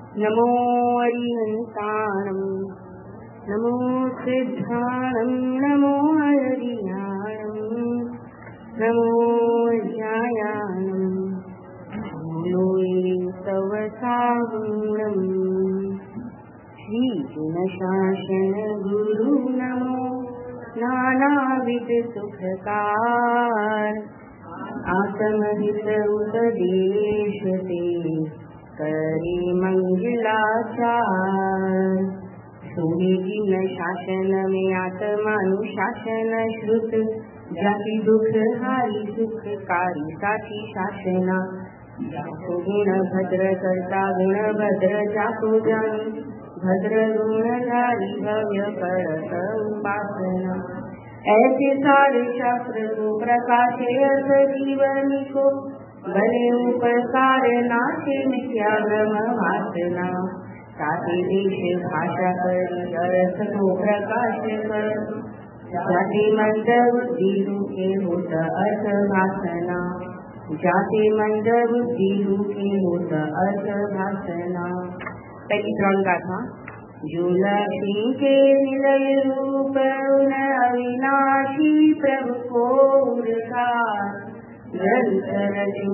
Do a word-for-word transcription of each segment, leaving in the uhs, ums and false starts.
नमो अरिहंताणं नमो सिद्धाणं नमो हरियाणं नमो ज्ञायाणं लोये तव सागुणं श्री गुणशासन गुरु नमो नानाविध सुखकार आत्महित उपदेश ते करे मंगलाचार सोहे जिन शासन में आत्मानुशासन श्रुत जाति दुख हारी सुखकारी साथी शासना गुण भद्र करता गुण भद्र जाको जन भद्र गुणधारी भव्य करत उपासना ऐसे सारे शास्त्र को प्रकाशे अर्थ जीवनी को भले उपकार नाशे मिथ्या भ्रम वासना साथे देश भाषा कर अर्थ को प्रकाश कर जाति मंद बुद्धि रूपे होत अर्थ भाषना जाति मंद बुद्धि रूपे होत अर्थ भाषना। पहली त्रण गाथा जो लक्ष्मी के निलय रूप उन अविनाशी प्रभु को उद्धार ग्रंथ रचु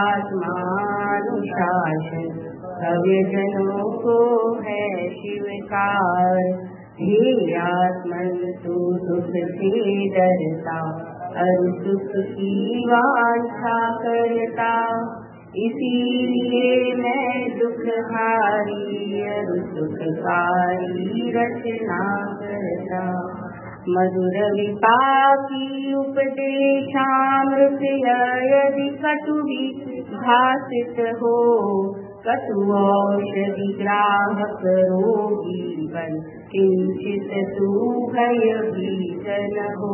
आत्मानुशासन भव्य जनों को है शिवकार हे आत्मन तू सुख से डरता और सुख की वांछा करता इसीलिए मैं दुखहारी और सुखकारी रचना करता मधुर विपाकी उपदेशामृत यदि कटु भाषित हो कटु औषधि ग्राहक रोगी बन किंचित तू भय भीषण हो।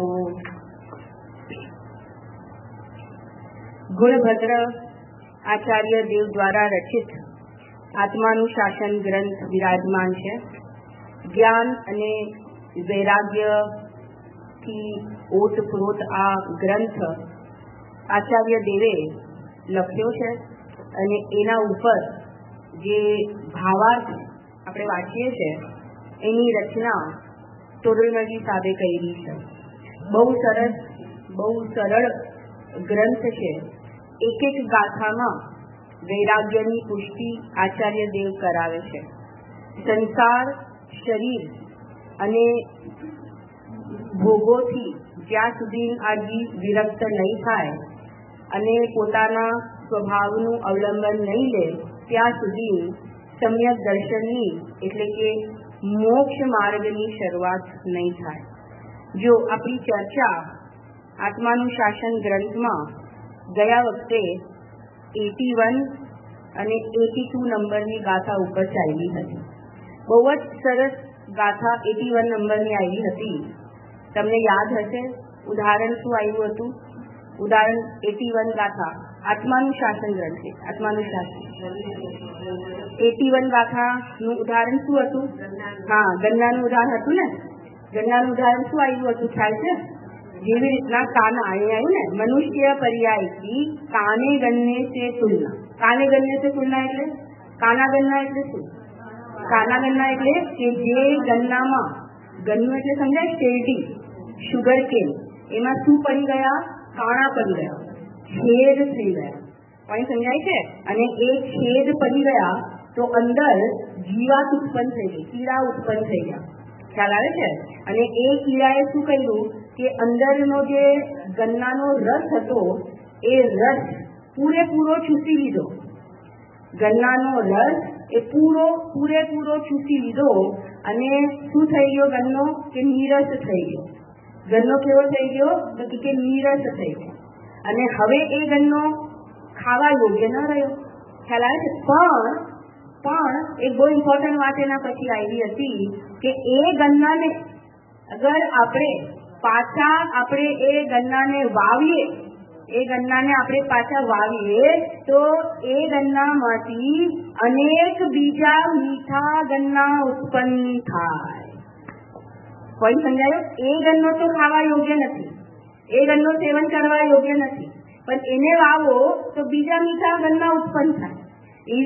गुणभद्र आचार्य देव द्वारा रचित आत्मानुशासन ग्रंथ विराजमान है। ज्ञान અને વૈરાગ્ય થી ઓતપ્રોત આ ગ્રંથ આચાર્ય દેવે લખ્યો છે અને એના ઉપર જે ભાવાર્થ આપણે વાંચીએ છીએ એની રચના તોરલમજી સાહેબે કરી છે। બહુ સરસ બહુ સરળ ગ્રંથ છે। એક એક ગાથામાં વૈરાગ્યની પુષ્ટિ આચાર્ય દેવ કરાવે છે। સંસાર શરીર અને ભોગોથી જ્યાં સુધી આ જીવ વિરક્ત નહીં થાય અને પોતાના સ્વભાવનું અવલંબન નહીં લે ત્યાં સુધી સમ્યક દર્શનની એટલે કે મોક્ષ માર્ગની શરૂઆત નહીં થાય। જો આપણી ચર્ચા આત્માનુશાસન ગ્રંથમાં ગયા વખતે એટી વન અને એટી ટુ નંબરની ગાથા ઉપર ચાલી હતી। બહુ જ સરસ ગાથા એટી વન નંબરની આવી હતી। તમને યાદ હશે ઉદાહરણ શું આવ્યું હતું? ઉદાહરણ એટી વન ગાથા આત્માનુશાસન ગ્રંથ આત્માનુશાસન એટી વન ગાથાનું ઉદાહરણ શું હતું? હા, ગન્નાનું ઉદાહરણ હતું ને। ગન્નાનું ઉદાહરણ શું આવ્યું હતું ખ્યાલ છે? જેવી રીતના કાના અહીં આવ્યું ને મનુષ્ય પર્યાય થી કાને ગન્ને से तुलना। કાને ગન્ને से तुलना એટલે કાના ગન્ના એટલે શું? કાના ગન્ના એટલે કે જે ગન્નામાં ગન્નું એટલે સમજાય શેરડી શુગર કેન એમાં શું પડી ગયા? કાણા પડી ગયા, છેદ થઈ ગયા। પોઈન્ટ સમજાય છે? અને એ છેદ પડી ગયા તો અંદર જીવાત ઉત્પન્ન થઈ ગઈ, કીડા ઉત્પન્ન થઈ ગયા। ખ્યાલ આવે છે? અને એ કીડાએ શું કર્યું કે અંદરનો જે ગન્નાનો રસ હતો એ રસ પૂરેપૂરો ચૂસી લીધો। ગન્નાનો રસ એ પૂરો પૂરેપૂરો ચૂસી લીધો અને શું થઈ ગયો? ગન્નો કે નીરસ થઈ ગયો। ગન્નો કેવો થઈ ગયો? તો કે નીરસ થઈ ગયો અને હવે એ ગન્નો ખાવા યોગ્ય ન રહ્યો। ખ્યાલ આવે છે? પણ પણ એક બહુ ઇમ્પોર્ટન્ટ વાત એના પછી આવી હતી કે એ ગન્નાને અગર આપણે પાછા આપણે એ ગન્નાને વાવીએ એ ગન્નાને આપણે પાછા વાવીએ તો એ ગન્નામાંથી અનેક બીજા મીઠા ગન્ના ઉત્પન્ન થાય। પોઈન્ટ સમજાયો? એ ગન્નો તો ખાવા યોગ્ય નથી, એ ગન્નો સેવન કરવા યોગ્ય નથી, પણ એને વાવો તો બીજા મીઠા ગન્ના ઉત્પન્ન થાય। એવી રીતના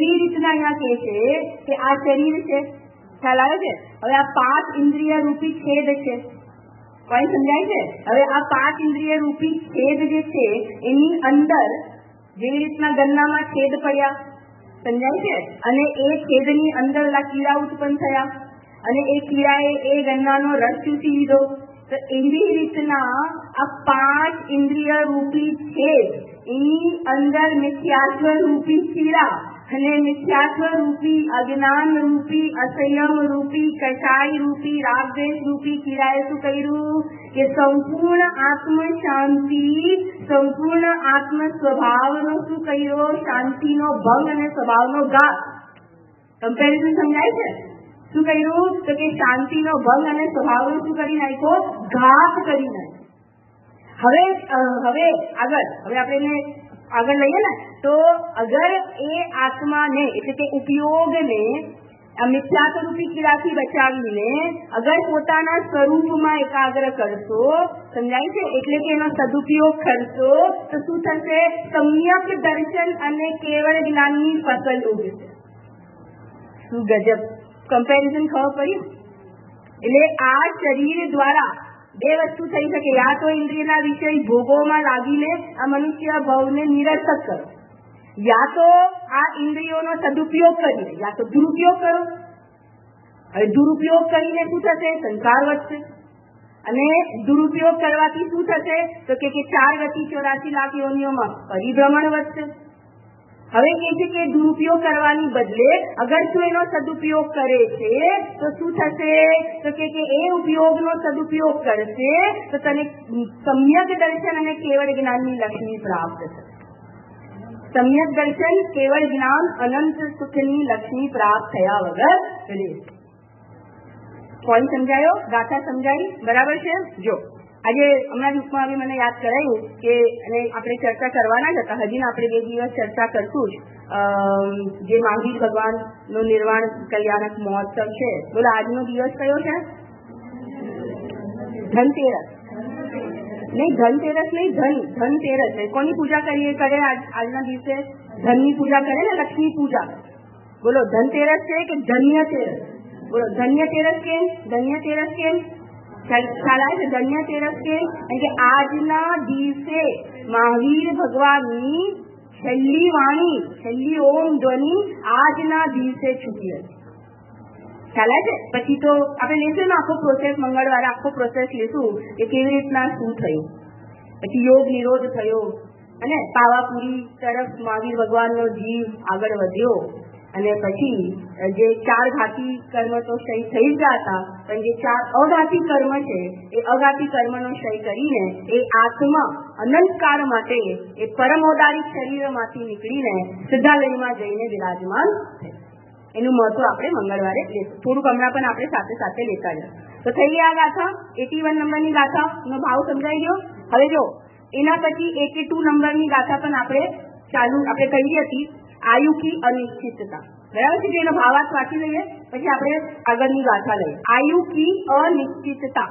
આપણને અહીંયા કહે છે કે આ શરીર છે, ખ્યાલ આવે છે? હવે આ પાંચ ઇન્દ્રિય રૂપી છેદ છે, કોઈ સમજાય છે? હવે આ પાંચ ઇન્દ્રિય રૂપી છેદ જે છે એની અંદર જેવી રીતના ગન્નામાં છેદ પડ્યા, સમજાય છે? અને એ છેદની અંદર ઓલા કીડા ઉત્પન્ન થયા અને એ કીડાએ એ ગન્નાનો રસ ચૂસી લીધો. તો એવી રીતના આ પાંચ ઇન્દ્રિય રૂપી છેદ એની અંદર મિથ્યાત્વ રૂપી કીડા અને મિથ્યાત્વ રૂપી અજ્ઞાન રૂપી અસંયમ રૂપી કષાય રૂપી રાગદ્વેષ રૂપી કીડાએ શું કર્યું કે સંપૂર્ણ આત્મ શાંતિ, સંપૂર્ણ આત્મ સ્વભાવનો શું કર્યો? શાંતિનો ભંગ અને સ્વભાવનો ઘાત. કમ્પેરિઝન સમજાય છે? શું કર્યું તો કે શાંતિનો ભંગ અને સ્વભાવનો શું કરી નાખ્યો? ઘાત કરી નાખ્યો. હવે હવે આગળ હવે આપણે આગળ લઈએ ને તો અગર એ આત્માને એટલે કે ઉપયોગને આ મિથ્યાત્વ રૂપી કીડાથી બચાવીને અગર પોતાના સ્વરૂપમાં એકાગ્ર કરશો, સમજાય છે? એટલે કે એનો સદુપયોગ કરશો તો શું થશે? સમ્યક દર્શન અને કેવળ જ્ઞાનની ફસલ ઉગશે. શું ગજબ કમ્પેરિઝન ખબર પડી? એટલે આ શરીર દ્વારા બે વસ્તુ થઈ શકે. યા તો ઇન્દ્રિયના વિષય ભોગોમાં લાગીને આ મનુષ્ય ભાવને નિરર્થક કરો, યા તો આ ઇન્દ્રિયોનો સદુપયોગ કરીને, યા તો દુરુપયોગ કરો. હવે દુરુપયોગ કરીને શું થશે? સંસાર વધશે. અને દુરુપયોગ કરવાથી શું થશે તો કે ચાર ગતિ ચોરાસી લાખ યોનિઓમાં પરિભ્રમણ વધશે. હવે કે છે કે દુરુપયોગ કરવાની બદલે અગર તું એનો સદુપયોગ કરે છે તો શું થશે તો કે એ ઉપયોગનો સદુપયોગ કરશે તો તને સમ્યક દર્શન અને કેવળ જ્ઞાનની લક્ષ્મી પ્રાપ્ત થશે. સમ્યક દર્શન, કેવળ જ્ઞાન, અનંત સુખની લક્ષ્મી પ્રાપ્ત થયા વગર રહેશે. કોણ સમજાયો? ગાથા સમજાઈ? બરાબર છે? જો આજે હમણાં દિવસમાં આવી મને યાદ કરાયું કે અને આપણે ચર્ચા કરવાના જ હતા, હજી આપણે બે દિવસ ચર્ચા કરશું જ જે મહાવીર ભગવાનનો નિર્વાણ કલ્યાણક મહોત્સવ છે. બોલો આજનો દિવસ કયો છે? ધનતેરસ. નહીં ધનતેરસ નહીં, ધન ધનતેરસ. કોની પૂજા કરીએ કરે આજના દિવસે? ધનની પૂજા કરે ને, લક્ષ્મી પૂજા. બોલો ધનતેરસ છે કે ધન્યતેરસ? બોલો ધન્યતેરસ કેમ? ધન્યતેરસ કેમ? ખ્યાલ આવે છે? ધન્યતેરસ કેમ? કે આજના દિવસે મહાવીર ભગવાનની છેલ્લી વાણી, છેલ્લી ઓમ ધ્વનિ આજના દિવસે છૂટી હતી. ખ્યાલ આવે છે? પછી તો આપણે લેશું ને આખો પ્રોસેસ, મંગળવારે આખો પ્રોસેસ લેશું કે કેવી રીતના શું થયું. પછી યોગ નિરોધ થયો અને પાવાપુરી તરફ મહાવીર ભગવાનનો જીવ આગળ વધ્યો અને પછી જે ચાર ઘાતી કર્મ તો ક્ષય થઈ જ ગયા હતા, પણ જે ચાર અઘાતી કર્મ છે એ અઘાતી કર્મનો ક્ષય કરીને એ આત્મા અનંતકાળ માટે એ પરમોદારી શરીરમાંથી નીકળીને સિદ્ધાલયમાં જઈને વિરાજમાન છે. એનું મહત્વ આપણે મંગળવારે લેશું. થોડુંક હમણાં પણ આપણે સાથે સાથે લેતા જશું. તો થઈ ગઈ આ ગાથા, એટી વન નંબરની ગાથાનો ભાવ સમજાઈ ગયો. હવે જો એના પછી એટી ટુ નંબરની ગાથા પણ આપણે ચાલુ આપણે કહી હતી, આયુ કી અનિશ્ચિતતા. બરાબર છે? એનો ભાવાર્થ વાંચી લઈએ પછી આપણે આગળની ગાથા લઈએ. આયુ કી અનિશ્ચિતતા.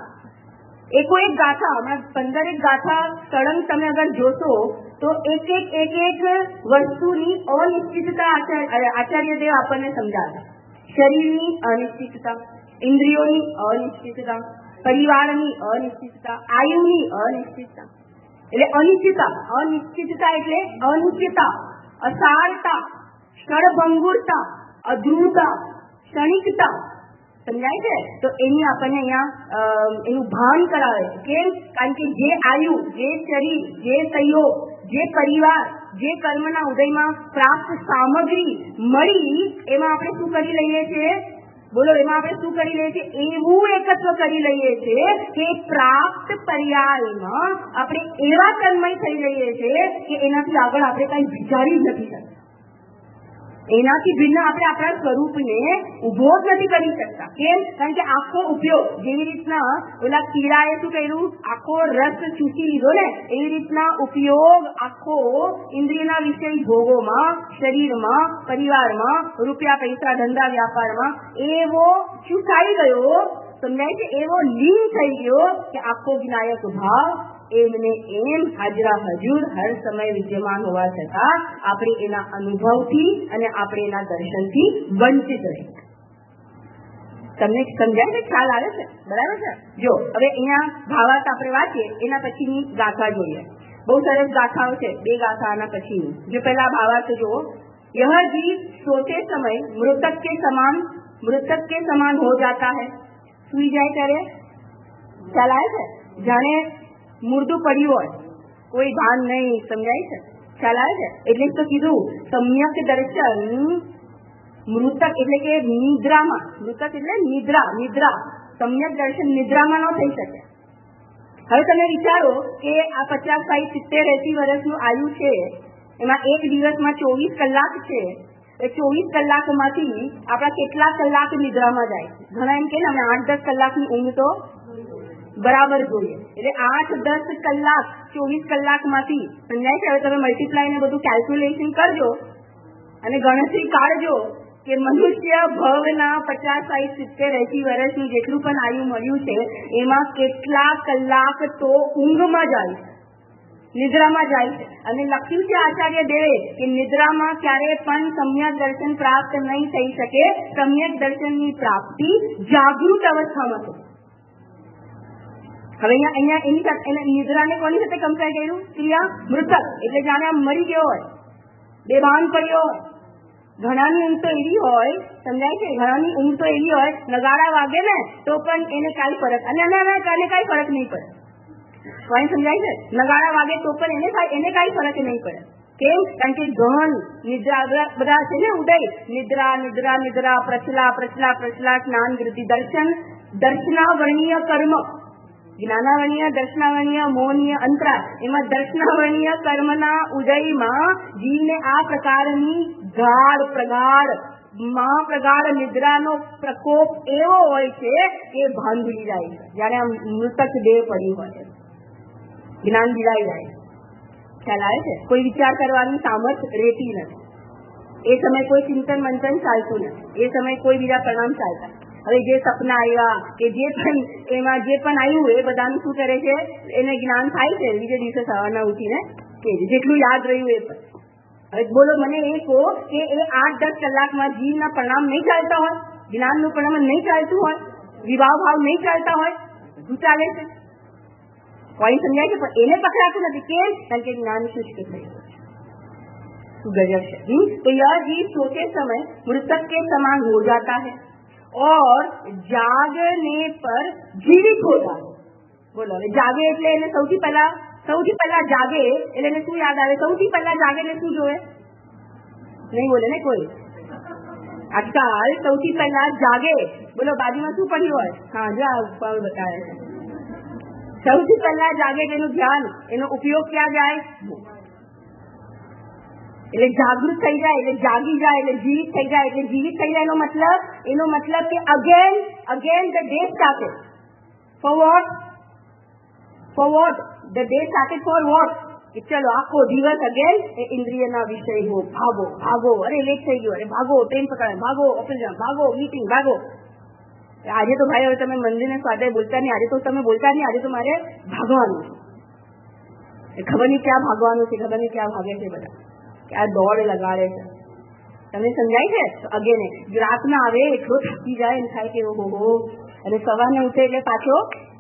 એકો એક ગાથા, હમણાં પંદર એક ગાથા સળંગ તમે અગર જોશો તો એક એક એક એક વસ્તુની અનિશ્ચિતતા આચાર્ય દેવ આપણને સમજાવે. શરીરની અનિશ્ચિતતા, ઇન્દ્રિયોની અનિશ્ચિતતા, પરિવારની અનિશ્ચિતતા, આયુની અનિશ્ચિતતા. એટલે અનિશ્ચિતતા, અનિશ્ચિતતા એટલે અનિશ્ચિતતા, અસારતા, ક્ષણભંગુરતા, અધ્રુવતા, ક્ષણિકતા. સમજાય છે? તો એની આપણને અહીંયા એનું ભાન કરાવે. કેમ? કારણ કે જે આયુ, જે શરીર, જે સહયોગ, જે પરિવાર, જે કર્મના ઉદયમાં પ્રાપ્ત સામગ્રી મળી એમાં આપણે શું કરી લઈએ છીએ? બોલો એમાં આપણે શું કરી લઈએ છીએ? એવું એકત્વ કરી લઈએ છીએ કે પ્રાપ્ત પર્યાયમાં આપણે એવા તન્મય થઈ લઈએ છીએ કે એનાથી આગળ આપણે કઈ વિચારી જ નથી શકતા. એનાથી ભિન્ન આપણે આપણા સ્વરૂપને ઉભો જ નથી કરી શકતા. કેમ? કારણ કે આખો ઉપયોગ જેવી રીતના ઓલા કીડાએ શું કર્યું? આખો રસ ચૂસી લીધો ને, એવી રીતના ઉપયોગ આખો ઇન્દ્રિયના વિષય ભોગોમાં, શરીરમાં, પરિવારમાં, રૂપિયા પૈસા ધંધા વ્યાપારમાં એવો ચૂસાઈ ગયો, સમજાય છે? એવો લીન થઈ ગયો કે આખો વિનાયક ભાવ એમને એમ હાજરા હજુર હર સમય વિદ્યમાન હોવા છતાં આપણે એના અનુભવથી અને આપણે એના દર્શનથી વંચિત રહી. તમને સમજાય છે? ખ્યાલ આવે છે? બરાબર છે? જો હવે અહીંયા ભાવાર્થ આપણે વાંચીએ એના પછીની ગાથા જોઈએ. બહુ સરસ ગાથાઓ છે, બે ગાથા આના પછીની. જો પહેલા ભાવાર્થ જુઓ. यह जीव सोते समय मृतक के समान मृतक के समान हो जाता है. સુઈ જાય ત્યારે ખ્યાલ આવે છે? જાણે મુર્દું પડ્યું હોય, કોઈ ભાન નહીં. સમજાય છે? ખ્યાલ આવે છે? એટલે તો કીધું સમ્યક દર્શન મૃતક એટલે કે નિદ્રામાં. મૃતક એટલે નિદ્રા. નિદ્રા સમ્યક દર્શન નિદ્રામાં ન થઈ શકે. હવે તમે વિચારો કે આ પચાસ સાઠ સિત્તેર એસી વર્ષનું આયુ છે, એમાં એક દિવસમાં ચોવીસ કલાક છે. એ ચોવીસ કલાકમાંથી આપણા કેટલા કલાક નિદ્રામાં જાય? ઘણા એમ કે ને અમે આઠ દસ કલાકની ઊંઘ તો બરાબર જોઈએ. એટલે આઠ દસ કલાક ચોવીસ કલાકમાંથી સમજાય છે? હવે તમે મલ્ટીપ્લાય ને બધું કેલ્ક્યુલેશન કરજો અને ગણતરી કાઢજો કે મનુષ્ય ભવના પચાસ સાઠ સિત્તેર એસી વર્ષનું જેટલું પણ આયુ મળ્યું છે એમાં કેટલા કલાક તો ઊંઘમાં જાય છે, નિદ્રામાં જાય છે. અને લખ્યું છે આચાર્ય દેવે કે નિદ્રામાં ક્યારે પણ સમ્યક દર્શન પ્રાપ્ત નહીં થઈ શકે. સમ્યક દર્શનની પ્રાપ્તિ જાગૃત અવસ્થામાં છે. હવે અહીંયા અહીંયા એની સાથે નિદ્રાને કોની સાથે કમ્પેર કર્યું? ક્રિયા મૃતક એટલે જાણે આમ મરી ગયો હોય, બેભાન પડ્યો હોય. ઘણાની ઊંઘ તો એવી હોય, સમજાય છે? ઘણાની ઊંઘ તો એવી હોય નગાડા વાગે ને તો પણ એને કાંઈ ફરક અને એને કાંઈ ફરક નહીં પડે. કોઈ સમજાય છે? નગાડા વાગે તો પણ એને એને કાંઈ ફરક નહીં પડે. કેમ? કારણ કે ગહન નિદ્રા બધા છે ને ઉદય. નિદ્રા નિદ્રા નિદ્રા પ્રચલા પ્રચલા પ્રચલા જ્ઞાન વૃદ્ધિ દર્શન દર્શનાવર્ણીય કર્મ, જ્ઞાનાવર્ણીય દર્શનાવર્ણીય મોહનીય અંતરા. એમાં દર્શનાવર્ણીય કર્મના ઉદયમાં જીવને આ પ્રકારની ગાઢ પ્રગાઢ મહાપ્રગાઢ નિદ્રાનો પ્રકોપ એવો હોય છે કે ભાન ભૂલી જાય છે, જાણે આમ મૃતક દેહ પડી હોય, જ્ઞાન ભૂલાઈ જાય. ખ્યાલ આવે છે? કોઈ વિચાર કરવાની સામર્થ રહેતી નથી. એ સમય કોઈ ચિંતન મંથન ચાલતું નથી. એ સમય કોઈ બીજા પરિણામ ચાલતા. હવે જે સપના આવ્યા કે જે પણ એમાં જે પણ આવ્યું એ બધાનું શું કરે છે? એને જ્ઞાન થાય છે બીજે દિવસે સવારના ઉઠીને કે જેટલું યાદ રહ્યું એ પણ. હવે બોલો મને એ કહો કે એ આઠ દસ કલાકમાં જીવના પરિણામ નહીં ચાલતા હોય, જ્ઞાનનું પરિણામ નહીં ચાલતું હોય, વિભાવ ભાવ નહીં ચાલતા હોય, શું ચાલે છે? કોઈ સમજાય છે? પણ એને પકડાતું નથી. કેમ? કારણ કે જ્ઞાન શુષ્ક થઈ ગયું છે. गजब है। तो यह जीव सोते समय मृतक के समान हो जाता है और जागने पर जीवित होता है। बोलो जागे એટલે એને સૌથી પહેલા સૌથી પહેલા જાગે એટલે એને શું યાદ આવે? સૌથી પહેલા જાગે એટલે શું જોવે? નહીં બોલે ને કોઈ? આજકાલ સૌથી પહેલા જાગે, બોલો બાજુમાં શું પડ્યું હોય? હા જો આ ઉપર બતાવે છે. સૌથી પહેલા જાગે તેનું ધ્યાન, એનો ઉપયોગ ક્યાં જાય? એટલે જાગૃત થઈ જાય એટલે જાગી જાય એટલે જીવિત થઈ જાય એટલે જીવિત થઈ જાય એનો મતલબ એનો મતલબ કે again again the day started for what for what the day started for what કે ચલો આખો દિવસ અગેન એ ઇન્દ્રિયના વિષય હો, ભાગો ભાગો, અરે લેટ થઈ ગયો, અરે ભાગો ટ્રેન પકડાય, ભાગો ઓફિસ ભાગો, મીટિંગ ભાગો. આજે તો ભાઈ હવે તમે મંદિરને સ્વાધ્યાય બોલતા નહીં, આજે તો તમે બોલતા નહીં, આજે તો મારે ભાગવાનું છે. ખબર નહીં ક્યાં ભાગવાનું છે, ખબર નહીં ક્યાં ભાગે છે બધા, આ દોડ લગાડે છે. તમને સમજાય છે? અગેન રાતના આવે એટલો થાકી જાય એમ થાય કે ઓહો, અને સવારને ઉઠે એટલે પાછો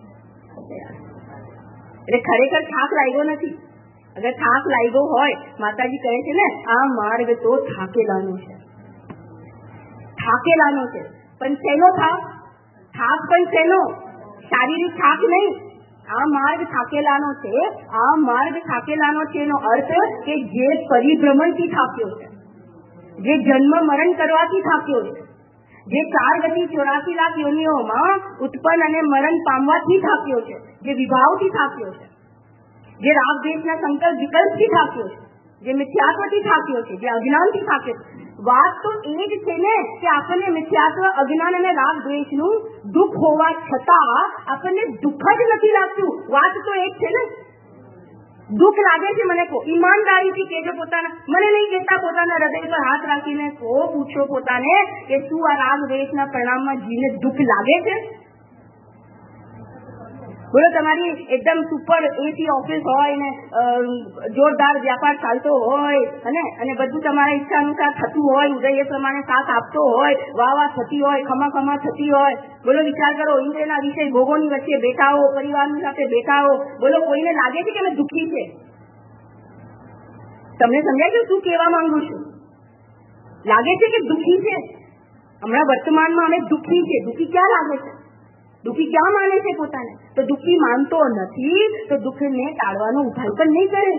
એટલે ખરેખર થાક લાગ્યો નથી. અગર થાક લાગ્યો હોય, માતાજી કહે છે ને આ માર્ગ તો થાકેલાનો છે, થાકેલાનો છે. પણ શેનો થાક? થાક પણ શેનો? શારીરિક થાક નહીં. આ માર્ગ થાકેલાનો છે. આ માર્ગ થાકેલાનો છે એનો અર્થ કે જે પરિભ્રમણથી થાક્યો છે, જે જન્મ મરણ કરવાથી થાક્યો છે, જે ચાર ગતિ ચોરાસી લાખ યોનિઓમાં ઉત્પન્ન અને મરણ પામવાથી થાક્યો છે, જે વિભાવથી થાક્યો છે, જે રાગ દ્વેષના સંકલ્પ વિકલ્પથી થાક્યો છે, જે મિથ્યાત્વથી થાક્યો છે, જે અજ્ઞાનથી થાક્યો છે. વાત તો એ જ છે ને કે આપણને મિથ્યાત્વ, અજ્ઞાન અને રાગ દ્વેષનું દુઃખ હોવા છતાં આપણને દુઃખ જ નથી લાગતું. વાત તો એ જ છે ને. દુઃખ લાગે છે મને કહો, ઈમાનદારીથી કહેજો પોતાના, મને નહીં કહેતા, પોતાના હૃદય પર હાથ રાખીને કહો, પૂછો પોતાને કે શું આ રાગ દ્વેષના પરિણામમાં જીવને દુઃખ લાગે છે? બોલો તમારી એકદમ સુપર એસી ઓફિસ હોય ને જોરદાર વ્યાપાર ચાલતો હોય અને અને બધું તમારા ઈચ્છા અનુસાર થતું હોય, ઉદય એ પ્રમાણે સાથ આપતો હોય, વાહ વાહ થતી હોય, ખમા ખમા થતી હોય. બોલો વિચાર કરો, ઇન્દ્રના વિષય ભોગોની વચ્ચે બેઠા હો, પરિવારની સાથે બેઠા હો. બોલો કોઈને લાગે છે કે અમે દુઃખી છે? તમને સમજાય છે શું કહેવા માંગુ છું? લાગે છે કે દુઃખી છે? હમણાં વર્તમાનમાં અમે દુઃખી છે. દુઃખી ક્યાં લાગે છે? દુઃખી ક્યાં માને છે પોતાને? તો દુઃખી માનતો નથી તો દુઃખને ટાળવાનો ઉપાય પણ નહીં કરે.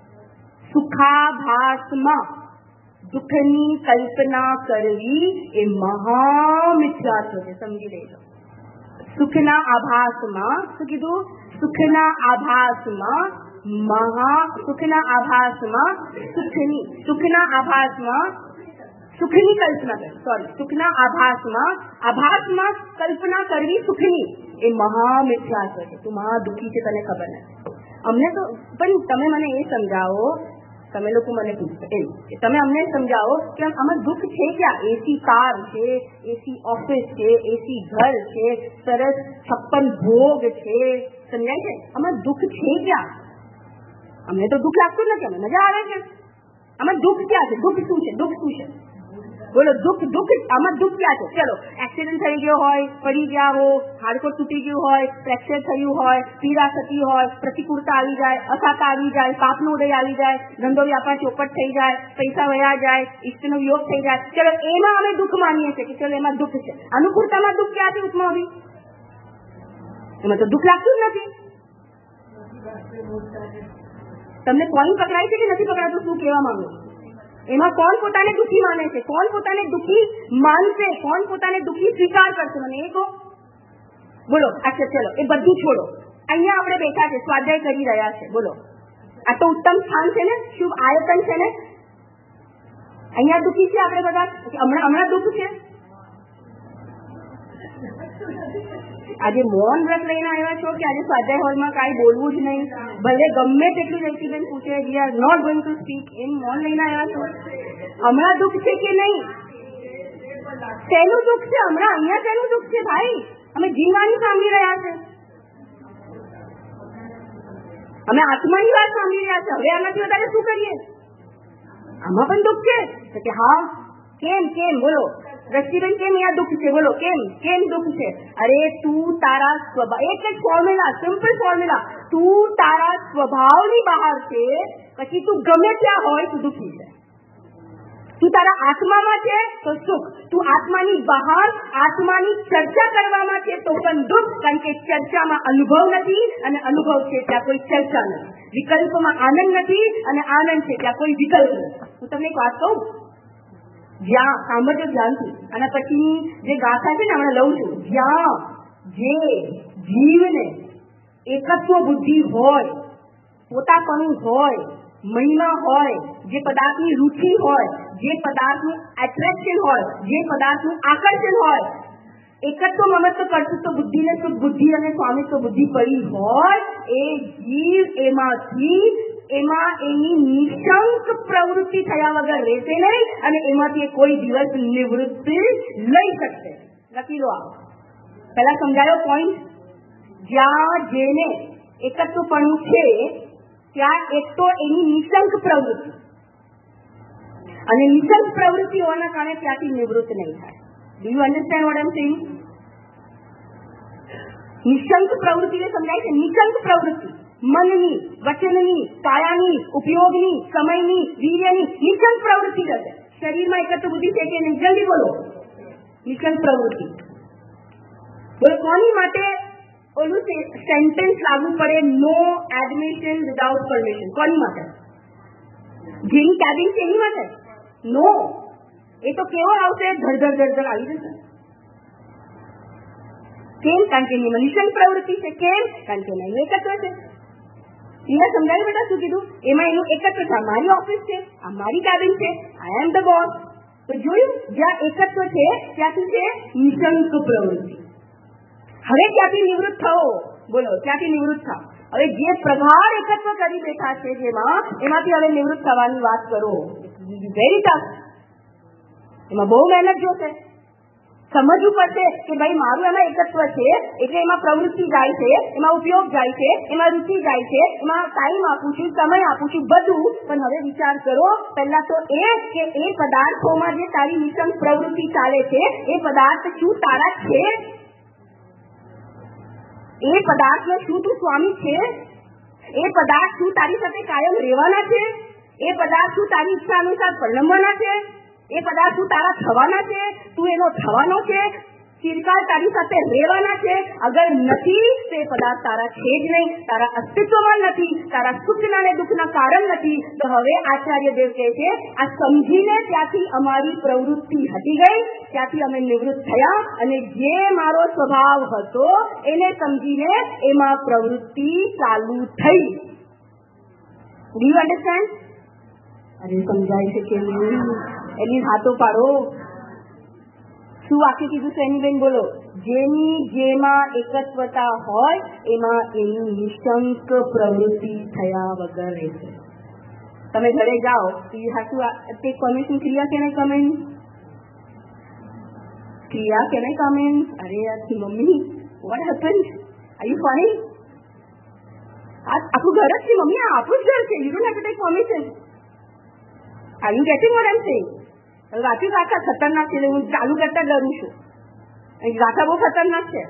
સુખાભાસમાં દુઃખની કલ્પના કરવી એ મહામિથ્યાત્વ છે, સમજી લેજો. સુખના આભાસમાં, શું કીધું? સુખના આભાસમાં મહા સુખના આભાસમાં સુખની સુખના આભાસમાં સુખની કલ્પના કરવી, સોરી સુખના આભાસમાં આભાસમાં કલ્પના કરવી સુખની એ મહામિથ્યાત્વ છે. તું મહા દુઃખી છે, તને ખબર નથી. અમને તો પણ તમે મને એ સમજાવો, તમે લોકો મને પૂછો એમ તમે અમને સમજાવો કે આમાં દુઃખ છે ક્યાં? એસી કાર છે, એસી ઓફિસ છે, એસી ઘર છે, સરસ છપ્પન ભોગ છે, સમજાય છે? આમાં દુઃખ છે ક્યાં? અમને તો દુઃખ લાગતું નથી, અમને મજા આવે છે. આમાં દુઃખ ક્યાં છે? દુઃખ શું છે? દુઃખ શું છે? બોલો દુઃખ દુઃખ આમાં દુઃખ ક્યાં છે? ચલો, એક્સિડન્ટ થઈ ગયો હોય, પડી ગયા હો, હાડકો તૂટી ગયું હોય, ફ્રેક્ચર થયું હોય, પીડા થતી હોય, પ્રતિકૂળતા આવી જાય, અસાતા આવી જાય, પાપનો ઉદય આવી જાય, ધંધો વ્યાપાર ચોપટ થઈ જાય, પૈસા વયા જાય, ઈષ્ટનો વિયોગ થઈ જાય. ચલો એમાં અમે દુઃખ માનીએ છીએ કે ચલો એમાં દુઃખ છે. અનુકૂળતામાં દુઃખ ક્યાં છે? ઉપમાવી એમાં તો દુઃખ લાગતું જ નથી. તમને કોણ પકડાય છે કે નથી પકડાતું? શું કહેવા માંગુ? એમાં કોણ પોતાને દુઃખી માને છે? કોણ પોતાને દુઃખી માનશે? કોણ પોતાને દુઃખી સ્વીકાર કરશે? મને એ કહો. બોલો. અચ્છા ચલો એ બધું છોડો. અહીંયા આપણે બેઠા છે, સ્વાધ્યાય કરી રહ્યા છે. બોલો આ તો ઉત્તમ સ્થાન છે ને, શુભ આયતન છે ને. અહીંયા દુઃખી છે આપણે બધા? હમણાં હમણાં દુઃખ છે? આજે મૌન વ્રત લઈને આવ્યા છો કે આજે સ્વાધ્યાય હોલમાં કાંઈ બોલવું જ નહીં, ભલે ગમે તેટલું જયસીબેન પૂછે we are not going to speak, એમ મૌન લઈને આવ્યા છો? હમણાં દુઃખ છે કે નહીં? શેનું દુઃખ છે હમણાં? અહીંયા શેનું દુઃખ છે ભાઈ? અમે જીવવાની સાંભળી રહ્યા છે, અમે આત્માની વાત સાંભળી રહ્યા છે. હવે આનાથી વધારે શું કરીએ? આમાં પણ દુઃખ છે કે હા કેમ કેમ બોલો દ્રષ્ટિબેન કેમ અહીંયા દુઃખ છે? બોલો કેમ કેમ દુઃખ છે? અરે તું તારા સ્વભાવ, એક જ ફોર્મ્યુલા, સિમ્પલ ફોર્મ્યુલા, તું તારા સ્વભાવની બહાર છે, પછી તું ગમે ત્યાં હોય તું દુઃખી છે. તું તારા આત્મામાં છે તો સુખ, તું આત્માની બહાર આત્માની ચર્ચા કરવામાં છે તો પણ દુઃખ, કારણ કે ચર્ચામાં અનુભવ નથી અને અનુભવ છે ત્યાં કોઈ ચર્ચા નથી. વિકલ્પમાં આનંદ નથી અને આનંદ છે ત્યાં કોઈ વિકલ્પ નથી. હું તમને એક વાત કહું, જ્યાં સાંભળજો ધ્યાનથી, અને પછીની જે ગાથા છે ને હમણાં લઉં છું, જ્યાં જે જીવને એકત્વ બુદ્ધિ હોય, પોતાપણું હોય, મહિમા હોય, જે પદાર્થની રુચિ હોય, જે પદાર્થનું એટ્રેક્શન હોય, જે પદાર્થનું આકર્ષણ હોય, એકત્વ મમત્વ કર્તૃત્વ બુદ્ધિને સુખ બુદ્ધિ અને સ્વામિત્વ બુદ્ધિ પડી હોય, એ જીવ એમાંથી એમાં એની નિશંક પ્રવૃત્તિ થયા વગર રહેશે નહીં અને એમાંથી કોઈ દિવસ નિવૃત્તિ લઈ શકશે. લખી લો. આ પહેલા સમજાયો પોઈન્ટ. જ્યાં જેને એકત્વપણું છે ત્યાં એક તો એની નિશંક પ્રવૃત્તિ, અને નિશંક પ્રવૃત્તિ હોવાના કારણે ત્યાંથી નિવૃત્ત નહીં થાય. Do you understand what I am saying? નિશંક પ્રવૃત્તિને સમજાય છે. નિશંક પ્રવૃત્તિ મનની, વચનની, કાયાની, ઉપયોગની, સમયની, વીર્યની નિશંક પ્રવૃત્તિ હશે. શરીરમાં એકત્વ બુદ્ધિ છે કે નહીં? જલ્દી બોલો. નિશંક પ્રવૃત્તિ. બોલો કોની માટે ઓલું સેન્ટેન્સ લાગુ પડે? No admission without permission. કોની માટે? જેની કેબિન છે એની માટે? નો. એ તો કેવો આવશે? ધડ ધડ ધડ ધડ આવી જશે. કેમ? કારણ કે એની નિશંક પ્રવૃત્તિ છે. કેમ? કારણ કે એનું એકત્વ છે. એને સમજાયું બેટા શું કીધું? એમાં એનું એકત્વ છે. મારી ઓફિસ છે, આ મારી કેબિન છે, આઈ એમ ધ બોસ. તો જોયું, જ્યાં એકત્વ છે ત્યાંથી છે નિશંક પ્રવૃત્તિ. હવે ક્યાંથી નિવૃત્ત થવો? બોલો ક્યાંથી નિવૃત્ત થાવ? હવે જે પ્રગાઢ એકત્વ કરી બેઠા છે જેમાં, એમાંથી હવે નિવૃત્ત થવાની વાત કરો. Very tough. એમાં બહુ મહેનત જોશે. સમજવું પડશે કે ભાઈ મારું એમાં એકત્વ છે, એટલે એમાં પ્રવૃત્તિ જાય છે, એમાં ઉપયોગ જાય છે, એમાં રુચિ જાય છે, એમાં ટાઈમ આપું છું, સમય આપું છું, બધું. પણ હવે વિચાર કરો પહેલા તો એ કે એ પદાર્થોમાં જે તારી નિશંક પ્રવૃત્તિ ચાલે છે એ પદાર્થ શું તારા છે? એ પદાર્થનો શું તું સ્વામી છે? એ પદાર્થ શું તારી સાથે કાયમ રહેવાના છે? એ પદાર્થ શું તારી ઈચ્છા અનુસાર પરિણમવાના છે? એ પદાર્થ શું તારા થવાના છે? તું એનો થવાનો છે? ચિરકાલ તારી સાથે રહેવાના છે? અગર નથી તો એ પદાર્થ તારા છે જ નહીં, તારા અસ્તિત્વમાં નથી, તારા સુખના અને દુઃખના કારણ નથી. તો હવે આચાર્ય દેવ કહે છે આ સમજીને ત્યાંથી અમારી પ્રવૃત્તિ હટી ગઈ, ત્યાંથી અમે નિવૃત્ત થયા અને જે મારો સ્વભાવ હતો એને સમજીને એમાં પ્રવૃત્તિ ચાલુ થઈ. Do you understand? અરે સમજાય છે કે એની હાથો પાડો. શું વાક્ય કીધું છે એની બેન બોલો? જેની જેમાં એકત્વતા હોય એમાં એની નિશંક પ્રવૃત્તિ થયા વગર રહેશે. તમે ઘરે જાઓ તો you have to take permission. ક્રિયા કેન આઈ કમ ઇન? ક્રિયા કેન આઈ કમ ઇન? અરે mummy what happened? Are you fine? આ આપણું ઘર જ છે મમ્મી, આ આપણું જ ઘર છે. You don't have to take permission. Are you getting what I am saying? વાંચી ગાથા ખતરનાક છે, હું ચાલુ કરતા ડરું છું. ગાથા બહુ ખતરનાક છે.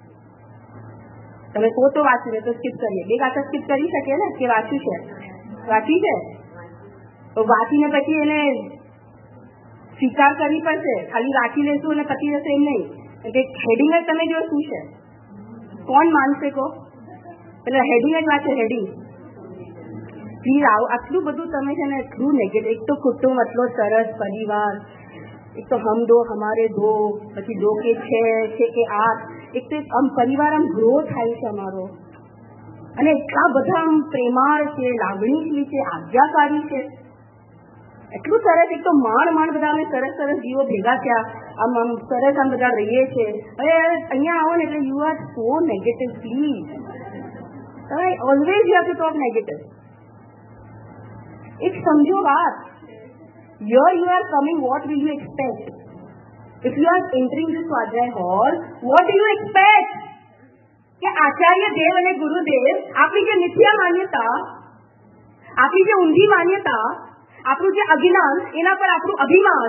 તમે કહો તો વાંચી તો સ્કીપ કરીએ. બે ગાથા સ્કીપ કરી શકીએ ને કે વાંચ્યું છે? વાંચી છે તો વાંચીને પછી એને સ્વીકાર કરવી પડશે. ખાલી વાંચી લેશું અને પતી જશે એમ નહીં. એટલે હેડિંગ જ તમે જો શું છે, કોણ માનશે કહો? એટલે હેડિંગ જ વાંચે. હેડિંગ પ્લીઝ આવું આટલું બધું તમે છે ને એટલું નેગેટિવ. એક તો કુટુંબ એટલો સરસ પરિવાર, એક તો હમ દો હમારે દો, પછી દો કે છે છે કે આઠ, એક તો આમ પરિવાર આમ ગ્રો થાય છે અમારો, અને એટલા બધા આમ પ્રેમાળ છે, લાગણીશીલ છે, આજ્ઞાકારી છે, એટલું સરસ. એક તો માંડ માંડ બધા અમે સરસ સરસ જીવો ભેગા થયા, આમ આમ સરસ આમ બધા રહીએ છીએ. હવે અહીંયા આવો ને એટલે you are so negative. Please always you have to talk negative. એક સમજો વાત. Here you are coming, what will you expect? If you are entering this Swajay hall, what do you expect? કે આચાર્ય દેવ અને ગુરુદેવ આપણી જે મિથ્યા માન્યતા, આપણી જે ઊંધી માન્યતા, આપણું જે અજ્ઞાન, એના પર આપણું અભિમાન,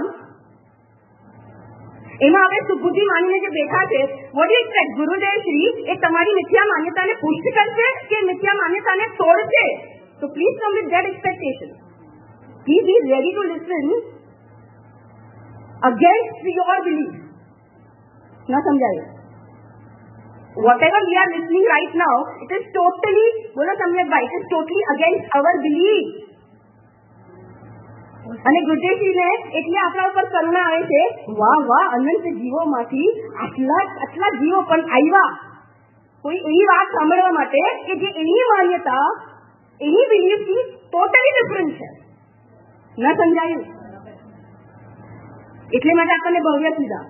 એમાં આપણે સુબુદ્ધિ માનીને જે બેઠા છે, what do you expect? ગુરુદેવ શ્રી એ તમારી મિથ્યા માન્યતાને પુષ્ટ કરશે કે મિથ્યા માન્યતાને તોડશે? So please come with that expectation. Please be ready to listen against your belief. ના સમજાયું? Whatever we are listening right now, it is totally, બોલો સમ્યકભાઈ, it is totally against our belief. અને ગુરુદેવજીને એટલે આપણા ઉપર કરુણા આવે છે, વાહ વાહ અનંત જીવોમાંથી આટલા આટલા જીવો પણ આવ્યા કોઈ એવી વાત સાંભળવા માટે કે જે એની માન્યતા, એની બિલીફથી ટોટલી ડિફરન્ટ છે. ન સમજાયું? એટલે માટે આપણને ભવ્ય કીધા,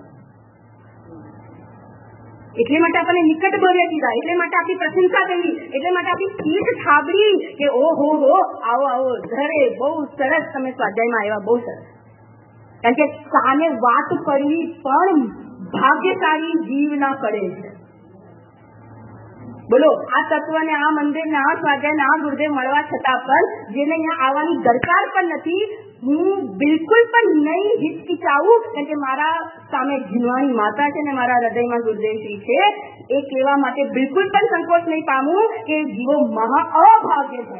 એટલે માટે આપણને નિકટ ભવ્ય કીધા, એટલે માટે આપણી પ્રશંસા કરી, એટલે માટે આપણી પીઠ થાબડી કે ઓહો હો આવો આવો ઘરે બહુ સરસ તમે સ્વાધ્યાયમાં આવ્યા, બહુ સરસ. કારણ કે સામે વાત કરવી પણ ભાગ્યશાળી જીવના પડે છે. બોલો આ તત્વ ને આ મંદિર ને આ સ્વાધ્યાય ને આ ગુરુદેવ મળવા છતાં પણ જેને અહીંયા આવવાની દરકાર પણ નથી, હું બિલકુલ પણ નહીં હિચકિચાવું. કારણ કે મારા સામે જીવવાની માતા છે ને મારા હૃદયમાં ગુરુદેવશ્રી છે, એ કહેવા માટે બિલકુલ પણ સંકોચ નહીં પામું કે જીવો મહા અભાગ્ય છે.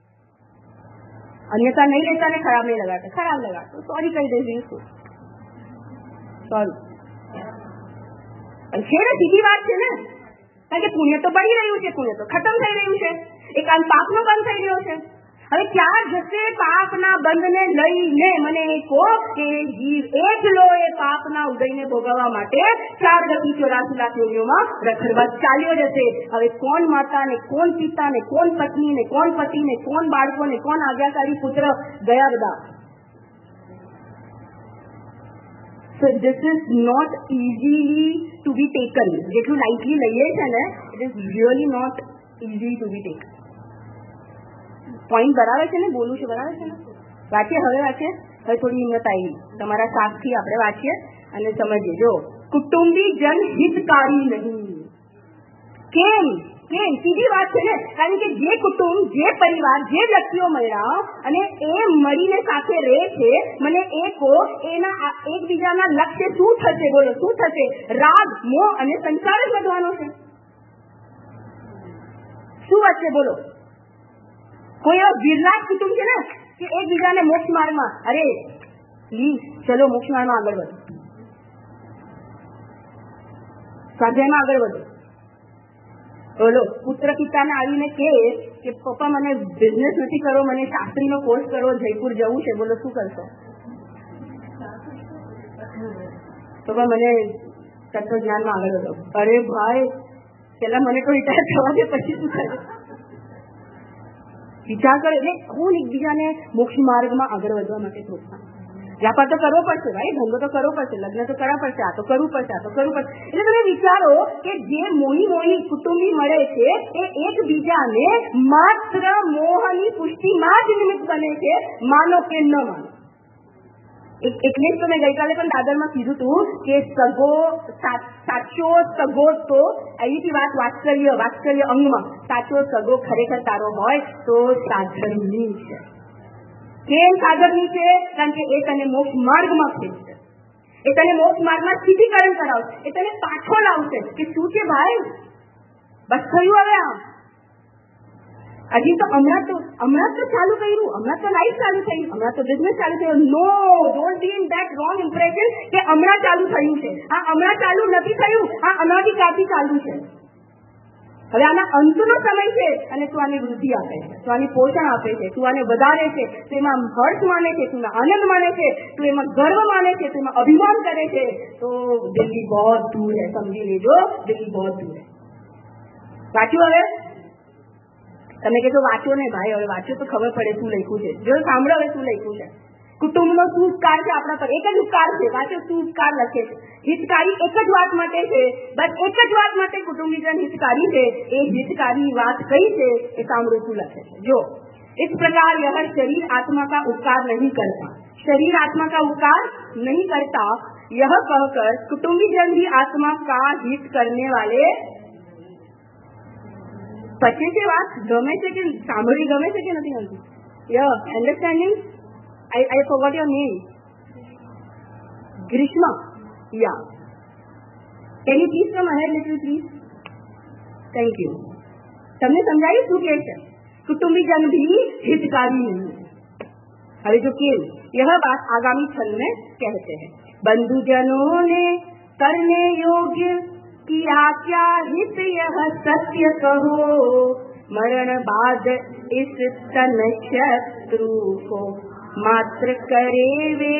અન્યથા નહીં રહેતા ને ખરાબ નહીં લગાડતા, ખરાબ લગાડતો સોરી કહી દઈશું, સોરી. છે ને સીધી વાત છે ને, કારણ કે પુણ્ય તો બની રહ્યું છે, પુણ્ય તો ખતમ થઈ રહ્યું છે, એક આમ પાપનો બંધ થઈ રહ્યો છે. હવે ક્યાં જશે પાપના બંધને લઈને? મને કહો કે જીવ એકલો એ પાપના ઉદયને ભોગવવા માટે ચાર ગતિ ચોરાસી લાખ યોગીઓમાં રખડવા ચાલ્યો જશે. હવે કોણ માતા ને કોણ પિતા ને કોણ પત્ની ને કોણ પતિ ને કોણ બાળકો ને કોણ આજ્ઞાકારી પુત્ર ગયા બધા. So this is not easily to be taken. જેટલું લાઇટલી લઈએ છે ને, it is really not easy to be taken. Point બરાબર છે ને? બોલું છું બરાબર છે ને? વાંચીએ હવે, વાંચીએ હવે. થોડી હિંમત આવી તમારા સાથથી આપણે વાંચીએ અને સમજીએ. જો કુટુંબીજન હિતકારી નહીં. કેમ કેમ સીધી વાત છે ને, કારણ કે જે કુટુંબ, જે પરિવાર, જે વ્યક્તિઓ મળ્યા અને એ મળીને સાથે રહે છે, મને એ કહો એના એકબીજાના લક્ષ્ય શું થશે? બોલો શું થશે? રાગ, મોહ અને સંસાર જ વધવાનો છે. શું વધશે બોલો? કોઈ એવો વિરલાપ કુટુંબ છે ને કે એકબીજાને મોક્ષ માર્ગમાં, અરે પ્લીઝ ચલો મોક્ષ માર્ગમાં આગળ વધો, સ્વાધ્યાયમાં આગળ વધો. બોલો પુત્ર પિતાને આવીને કહે કે પપ્પા મને બિઝનેસ નથી કરવો, મને શાસ્ત્રીનો કોર્સ કરવો, જયપુર જવું છે. બોલો શું કરશો? પપ્પા મને તત્વજ્ઞાનમાં આગળ વધો. અરે ભાઈ પેલા મને તો રિટાયર થવા દે પછી શું કરે? વિચાર કરો. એટલે કોણ એકબીજાને મોક્ષ માર્ગમાં આગળ વધવા માટે પ્રોત્સાહન? વ્યાપાર તો કરવો પડશે ભાઈ, ધંધો તો કરવો પડશે, લગ્ન તો કરવા પડશે, આ તો કરવું પડશે, આ તો કરવું પડશે. એટલે તમે વિચારો કે જે મોહી મોહી કુટુંબી મળે છે એ એકબીજાને માત્ર મોહની પુષ્ટિમાં જ નિમિત્ત બને છે, માનો કે ન માનો. એટલે જ તો મેં ગઈકાલે પણ દાદરમાં કીધું હતું કે સગો સાચો સગો તો અહીંથી વાત વાત્સલ્ય વાત્સલ્ય અંગમાં સાચો સગો ખરેખર તારો હોય તો સાધનની છે. કેમ સાધનની છે? કારણ કે એ તને મોક્ષ માર્ગમાં ફેરશે, એ તને મોક્ષ માર્ગમાં સ્થિતિકરણ કરાવશે, એ તને પાછો લાવશે કે શું છે ભાઈ બસ થયું હવે, આમ હજી તો હમણાં તો હમણાં તો ચાલુ કર્યું, હમણાં તો લાઈફ ચાલુ થઈ, હમણાં તો બિઝનેસ ચાલુ થયો. No, don't be in that wrong impression કે હમણાં ચાલુ થયું છે. આ હમણાં ચાલુ નથી થયું, આ હમણાંથી ક્યાંથી ચાલુ છે. હવે આના અંતનો સમય છે અને તું આને વૃદ્ધિ આપે છે, તું આને પોષણ આપે છે, તું આને વધારે છે, તું એમાં હર્ષ માને છે, તું આનંદ માને છે, તું એમાં ગર્વ માને છે, તું એમાં અભિમાન કરે છે, તો દિલ્હી બહુ દૂર છે. સમજી લેજો, દિલ્હી બહુ દૂર છે. વાંચ્યું? હવે તમે કહેશો વાંચો ને ભાઈ, હવે વાંચો તો ખબર પડે શું લખ્યું છે. જો સાંભળો હવે શું લખ્યું છે. કુટુંબનો શું ઉપકાર છે આપણા પર? એક જ ઉપકાર છે. વાંચો શું ઉપકાર લખે છે. હિતકારી એક જ વાત માટે છે, બસ એક જ વાત માટે કુટુંબીજન હિતકારી છે. એ હિતકારી વાત કઈ છે એ સાંભળો શું લખે છે. જો इस प्रकार यह शरीर आत्मा का उपकार नहीं करता, शरीर आत्मा का उपकार नहीं करता, यह कहकर कुटुंबीजन ही आत्मा का हित करने वाले. પછી તે વાત ગમે છે કે સાંભળી ગમે છે કે નથી ગમતી? Yes, understanding? I I forgot your name. Grishma, yeah, can you please come ahead little please? Thank you. તમને સમજાયું શું કે છે? कुटुंबीजन भी हितकारी नहीं है. अरे जो केव यह बात आगामी छल में कहते हैं. बंधुजनों ने करने योग्य किया क्या हित यह सत्य कहो, मरण बाद इस तन शत्रु को मात्र करे वे.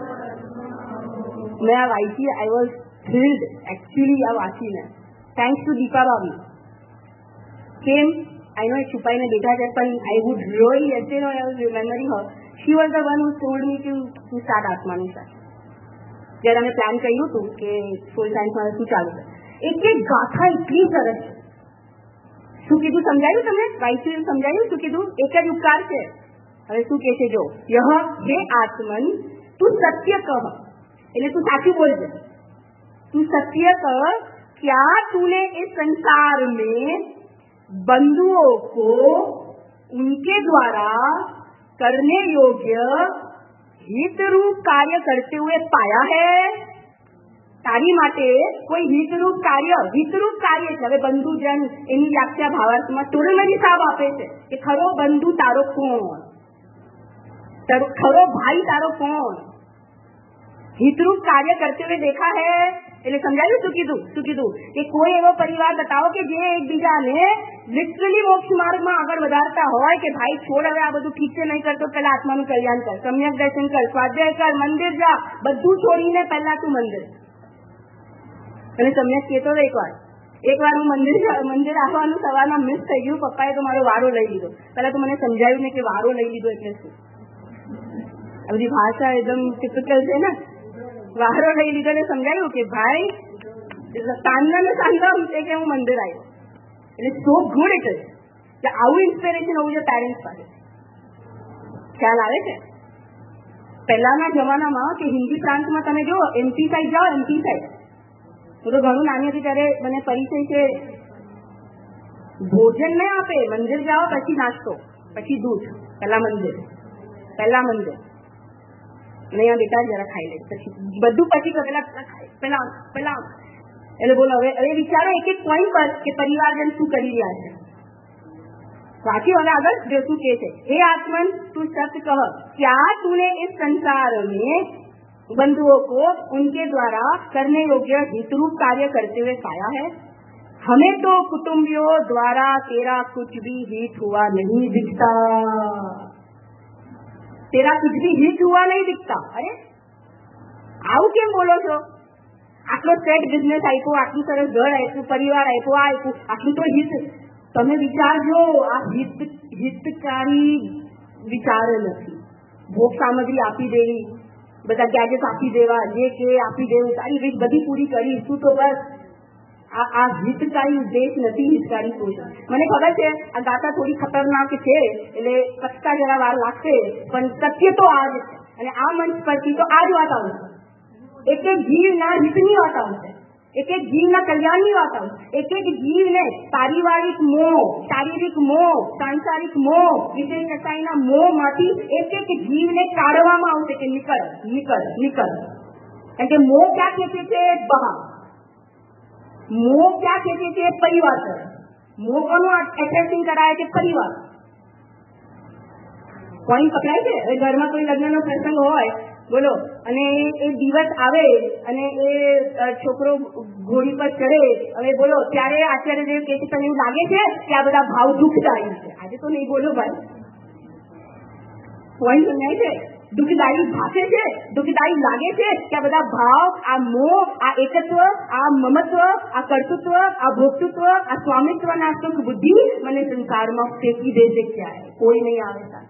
मैं अब आई थी, आई वॉज थ्रिल्ड एक्चुअली अब आती है, थैंक्स टू दीपा भाभी. केम I know it's છુપાઈને બેઠા છે, પણ I would really yesterday I was remembering her. She was the one who told me to to start આત્માનું શાસ્ત્ર. જ્યારે અમે પ્લાન કર્યું હતું કે સોલ સાયન્સમાં શું ચાલુ છે, એક એક ગાથા એટલી સરસ છે. શું કીધું સમજાયું તમને? વાંચ્યું સમજાયું? શું કીધું? એક જ ઉપકાર છે. હવે શું કે છે જો, યહ હે આત્મન તું સત્ય કહ, એટલે તું સાચું બોલજે. તું સત્ય કહ, क्या तूने इस संसार में बंधुओं को उनके द्वारा करने योग्य हित रूप कार्य करते हुए पाया है? તારી માટે કોઈ હિતરૂપ કાર્ય, હિતરૂપ કાર્ય એટલે હવે બંધુજન એની વ્યાખ્યા ભાવાર્થમાં ટોળમેજી સાહેબ આપે છે કે ખરો બંધુ તારો કોણ, ખરો ભાઈ તારો કોણ, હિતરૂપ કાર્ય કરते हुए देखा है. એટલે સમજાયું શું કીધું? શું કીધું કે કોઈ એવો પરિવાર બતાવો કે જે એકબીજાને લિટરલી મોક્ષ માર્ગમાં આગળ વધારતા હોય કે ભાઈ છોડ હવે આ બધું ઠીક છે નહીં કરતો, પેલા આત્માનું કલ્યાણ કર, સમ્યક દર્શન કર, સ્વાધ્યાય કર, મંદિર જા, બધું છોડીને પહેલા તું મંદિર. અને સમ્યક કહેતો એક વાર એક વાર હું મંદિર મંદિર આવવાનું સવારમાં મિસ થઈ ગયું. પપ્પાએ તો મારો વારો લઈ લીધો. પહેલા તો મને સમજાવ્યું ને કે વારો લઈ લીધો એટલે શું. આ બધી ભાષા એકદમ ટિપિકલ છે ને. વારો લઈ લીધો ને સમજાયું કે ભાઈ સાંજના ને સાંજના છે કે હું મંદિર આવ્યો. એટલે સો ગુડ ઇટ ઇઝ કે આવું ઇન્સ્પિરેશન હોવું જોઈએ પેરેન્ટ્સ પાસે. ખ્યાલ આવે છે? પહેલાના જમાનામાં કે હિન્દી પ્રાંતમાં તમે જો એમપી સાઈડ જાઓ, એમપી સાઈડ હું તો ઘણું નાની હતી ત્યારે મને પરિચય છે, ભોજન નહીં આપે, મંદિર જાઓ પછી નાસ્તો પછી દૂધ, પહેલા મંદિર પહેલા મંદિર અને અહીંયા બેટા જરા ખાઈ લે, પછી બધું પછી પેલા પેલા પેલા એટલે બોલો હવે હવે વિચારો એક એક પોઈન્ટ પર કે પરિવારજન શું કરી રહ્યા છે. साथी और अगर देखू के थे, हे आत्मन तू सत्य कह, क्या तूने इस संसार में बंधुओं को उनके द्वारा करने योग्य हितरूप कार्य करते हुए पाया है? हमें तो कुटुंबियों द्वारा तेरा कुछ भी हित हुआ नहीं दिखता, तेरा कुछ भी हित हुआ नहीं दिखता. अरे આવું કેમ બોલો છો? આટલો સેટ બિઝનેસ આપ્યો, આટલું સરસ ઘર આપ્યું, પરિવાર આપ્યો, આ આપ્યું, આટલું તો હિત. તમે વિચારજો, આ હિત હિતકારી વિચાર નથી. ભોગ સામગ્રી આપી દેવી, બધા ગેજેટ આપી દેવા, જે કે આપી દેવું, તારી રીત બધી પૂરી કરી, તું તો બસ આ આ હિતકારી ઉદ્દેશ નથી, હિતકારી પોષણ. મને ખબર છે આ ગાતા થોડી ખતરનાક છે, એટલે કચકા જરા વાર લાગશે, પણ સત્ય તો આ જ છે. અને આ મંચ પરથી તો આ જ વાત આવશે, એક એક જીવના હિતની વાત આવશે, એક એક જીવના કલ્યાણની વાત આવશે, એક એક જીવને પારિવારિક મોહ, શારીરિક મોહ, સાંસારિક મોહ, વિષય કસાઈના મોહમાંથી એક એક જીવને કાઢવામાં આવશે કે નીકળ નીકળ નીકળ. કારણ કે મોહ ક્યાં ખેંચે છે? બહાર. મોહ ક્યાં ખેંચે છે? પરિવાર તરફ. મોહ કોનું એટ્રેક્ટિંગ કરાય છે? પરિવાર. પોઈન્ટ પકડાય છે? હવે ઘરમાં કોઈ લગ્નનો પ્રસંગ હોય બોલો, અને એ દિવસ આવે અને એ છોકરો ઘોડી પર ચડે, હવે બોલો ત્યારે આચાર્યદેવ કહે છે તને એવું લાગે છે કે આ બધા ભાવ દુઃખદાયી છે? આજે તો નહીં બોલો ભાઈ, પોઈન્ટ સમજાય છે? દુઃખદાયી ભાષે છે, દુઃખદાયી લાગે છે કે આ બધા ભાવ, આ મોહ, આ એકત્વ, આ મમત્વ, આ કર્તૃત્વ, આ ભોક્તૃત્વ, આ સ્વામિત્વના સુખ બુદ્ધિ મને સંસારમાં ફેંકી દે છે. ક્યારે કોઈ नहीं आवेगा.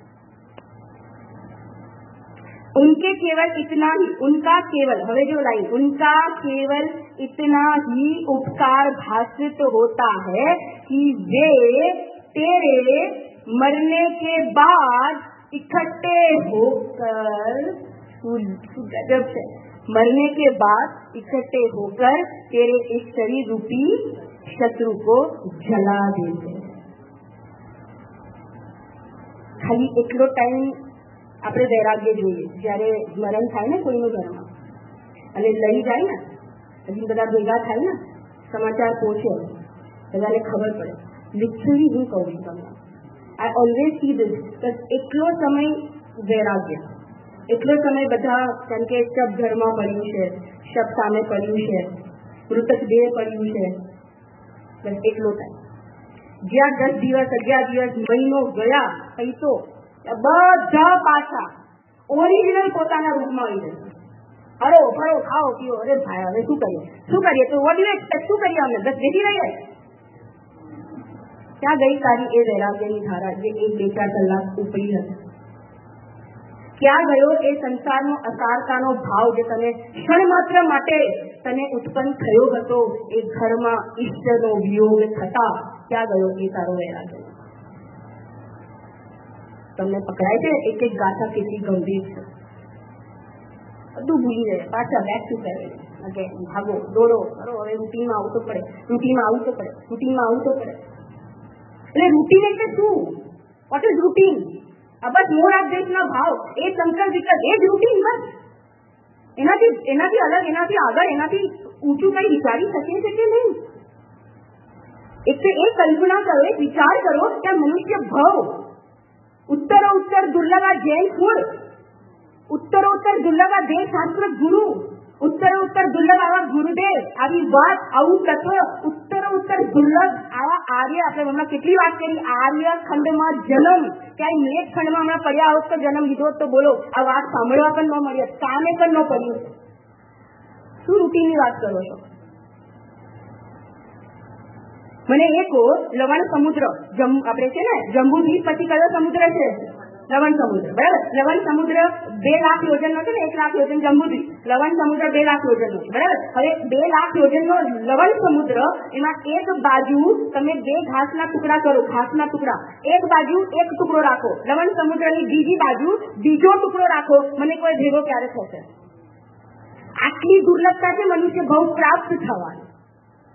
उनके केवल इतना ही, उनका केवल, हमें जो लाइन, उनका केवल इतना ही उपकार भाषित होता है कि वे तेरे मरने के बाद इकट्ठे होकर, गजब से, मरने के बाद इकट्ठे होकर तेरे इस शरीर रूपी शत्रु को जला देते. खाली એટલો ટાઈમ આપણે વૈરાગ્ય જોઈએ, જયારે મરણ થાય ને કોઈનું ઘરમાં અને લઈ જાય ને, હજી બધા ભેગા થાય ને, સમાચાર પહોંચે, બધાને ખબર પડે. લિટરલી હું કહું છું તમને, આઈ ઓલવેઝ સી ધીસ, એટલો સમય વૈરાગ્ય, એટલો સમય બધા, કારણ કે શબ ઘરમાં પડ્યું છે, શબ સામે પડ્યું છે, મૃતક દેહ પડ્યું છે, બસ એટલો ટાઈમ. જ્યાં દસ દિવસ અગિયાર દિવસ મહિનો ગયા પૈસો બધા પાછા ઓરિજિનલ પોતાના રૂપમાં આવી જશે. હરો ફરો ખાઓ પીઓ. અરે ભાઈ હવે શું કરીએ શું કરીએ તો વોટ યુ એક્સપેક્ટ, શું કરીએ અમે? બસ બેસી રહીએ. ત્યાં ગઈ તારી એ વૈરાગ્યની ધારા જે એક બે ચાર કલાક ઉપડી હતી? ક્યાં ગયો એ સંસારનો અસારતાનો ભાવ જે તને ક્ષણ માત્ર માટે તને ઉત્પન્ન થયો હતો એ ઘરમાં ઈષ્ટનો વિયોગ થતા? ક્યાં ગયો એ તારો વૈરાગ્ય? તમને પકડાય છે? એક એક ગાથા કેટલી ગંભીર છે. બધું ભૂલી જાય, પાછા બેક ટુ સેવન અગેન, ભાગો દોડો કરો. હવે રૂટીનમાં આવવું તો પડે, રૂટીનમાં આવવું તો પડે, રૂટીનમાં આવવું તો પડે. એટલે રૂટીન એટલે શું? What is routine? આ બસ મોર દેશના ભાવ, એ સંકલ્પ વિકલ્પ, એ જ રૂટીન. બસ એનાથી એનાથી અલગ, એનાથી આગળ, એનાથી ઊંચું કઈ વિચારી શકે છે કે નહીં? એક તો એ કલ્પના કરો, એક વિચાર કરો કે મનુષ્ય ભાવ, ઉત્તરોત્તર દુર્લભા જૈન કુળ, ઉત્તરોત્તર દુર્લભા દેવ શાસ્ત્ર ગુરુ, ઉત્તરોત્તર દુર્લભ આવા ગુરુદેવ, આવી વાત, આવું તત્વ, ઉત્તરોત્તર દુર્લભ આવા આર્ય. આપણે હમણાં કેટલી વાત કરી આર્ય ખંડમાં જન્મ, ક્યાંય મેઘ ખંડમાં હમણાં પડ્યા હોત તો જન્મ લીધો તો બોલો આ વાત સાંભળવા પણ ન મળી, કામે પણ ન પડ્યું. શું રૂટીનની વાત કરો છો? મને એ કહો, લવણ સમુદ્ર આપણે છે ને જંબુ દ્વીપ પછી કયો સમુદ્ર છે? લવણ સમુદ્ર, બરાબર. લવણ સમુદ્ર બે લાખ યોજન નો છે ને, એક લાખ યોજન જંબુ દ્વીપ. લવણ સમુદ્ર બે લાખ યોજન નો છે, બરાબર. હવે બે લાખ યોજન નો લવણ સમુદ્ર, એમાં એક બાજુ તમે બે ઘાસના ટુકડા કરો, ઘાસના ટુકડા, એક બાજુ એક ટુકડો રાખો, લવણ સમુદ્રની બીજી બાજુ બીજો ટુકડો રાખો, મને કોઈ ભેગો ક્યારે થશે? આટલી દુર્લભતા છે મનુષ્ય ભાવ પ્રાપ્ત થવાની.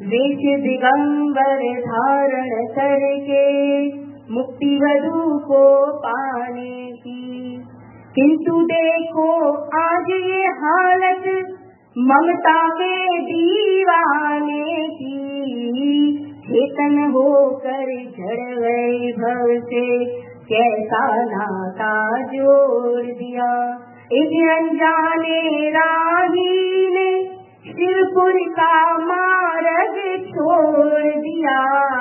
वेश दिगंबर धारण करके मुक्ति वधु को पाने की, किंतु देखो आज ये हालत ममता के दीवाने की। चेतन होकर जड़ वैभव से कैसा नाता जोड़ दिया, एक अनजाने राही ने शिरपुर का मार्ग छोड़ दिया।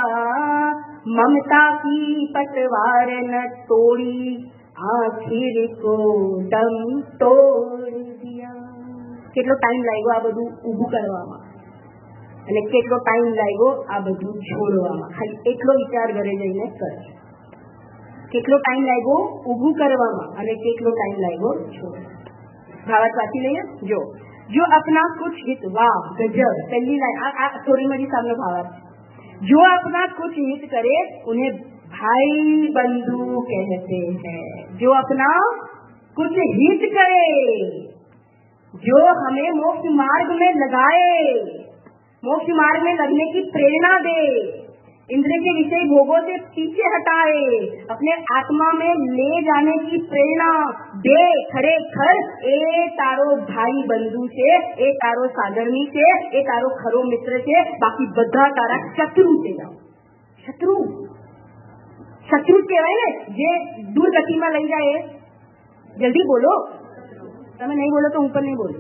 ममता की पतवार न तोड़ी, आखिर को दम तोड़ दिया। કેટલો ટાઈમ લાગ્યો આ બધું ઊભું કરવામાં અને કેટલો ટાઈમ લાગ્યો આ બધું છોડવામાં, ખાલી એટલો વિચાર ઘરે જઈને કરજો. કેટલો ટાઈમ લાગ્યો ઊભું કરવામાં અને કેટલો ટાઈમ લાગ્યો છોડવામાં. ભાવાર્થ વાંચી લઈએ. જો જો अपना कुछ हित, वाह गजब, पहली लाइन आ स्टोरी में सामने भावार्थ, जो अपना कुछ हित करे उन्हें भाई बंधु कहते हैं. जो अपना कुछ हित करे, जो हमें मोक्ष मार्ग में लगाए, मोक्ष मार्ग में लगने की प्रेरणा दे, इंद्र के विषय भोगों से पीछे हटाए, अपने आत्मा में ले जाने की प्रेरणा दे, खरेखर ए तारो भाई बंधु છે, એ તારો સાગરની છે, એ તારો ખરો મિત્ર છે, બાકી બધા તારા શત્રુ છે. શત્રુ શત્રુ કહેવાય ને જે દુર્ગતિમાં લઈ જાય. જલ્દી બોલો, તમે નહીં બોલો તો હું પણ નહીં બોલું.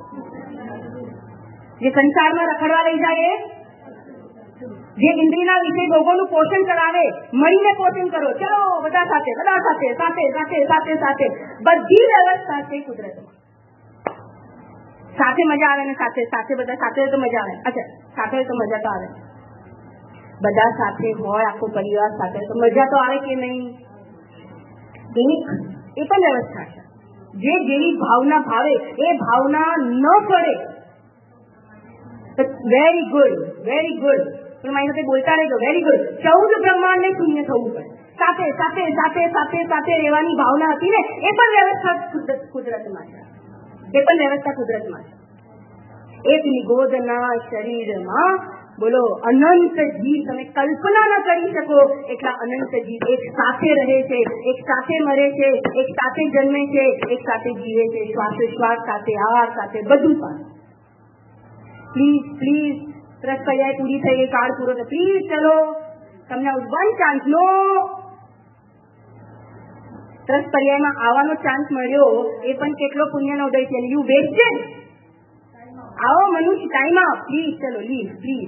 જે સંસારમાં રખડવા લઈ જાય, જે ઇન્દ્રિયના વિષય ભોગોનું પોષણ કરાવે, મળીને પોષણ કરો. ચલો બધા સાથે, બધા સાથે સાથે સાથે સાથે સાથે બધી વ્યવસ્થા છે કુદરતમાં. સાથે મજા આવે ને સાથે સાથે બધા સાથે હોય તો મજા આવે. અચ્છા, સાથે હોય તો મજા તો આવે. બધા સાથે હોય, આખો પરિવાર સાથે તો મજા તો આવે કે નહીં? એ પણ વ્યવસ્થા છે. જે જેવી ભાવના ભાવે એ ભાવના ન કરે. Very good, very good. પણ મારી સાથે બોલતા રહેજો. Very good. ચૌદ બ્રહ્માંડ ને શૂન્ય થવું પડે. સાથે સાથે સાથે સાથે સાથે રહેવાની ભાવના હતી ને, એ પણ વ્યવસ્થા કુદરતમાં છે. એ પણ વ્યવસ્થા કુદરતમાં છે. એક નિગોદના શરીરમાં બોલો અનંત જીવ, તમે કલ્પના ન કરી શકો એટલા અનંત જીવ એક સાથે રહે છે, એક સાથે મરે છે, એક સાથે જન્મે છે, એક સાથે જીવે છે, શ્વાસોશ્વાસ સાથે, આહાર સાથે, બધું સાથે. પ્લીઝ પ્લીઝ ત્રસ પર્યાય પૂરી થઈ ગઈ, કાળ પૂરો થયો. પ્લીઝ ચલો, તમને વન ચાન્સ. નો ત્રસ પર્યાયમાં આવવાનો ચાન્સ મળ્યો, એ પણ કેટલો પુણ્યનો ઉદય છે. You wasted. આવો મનુષ્ય ટાઈમ આપ. પ્લીઝ ચલો, લીવ પ્લીઝ.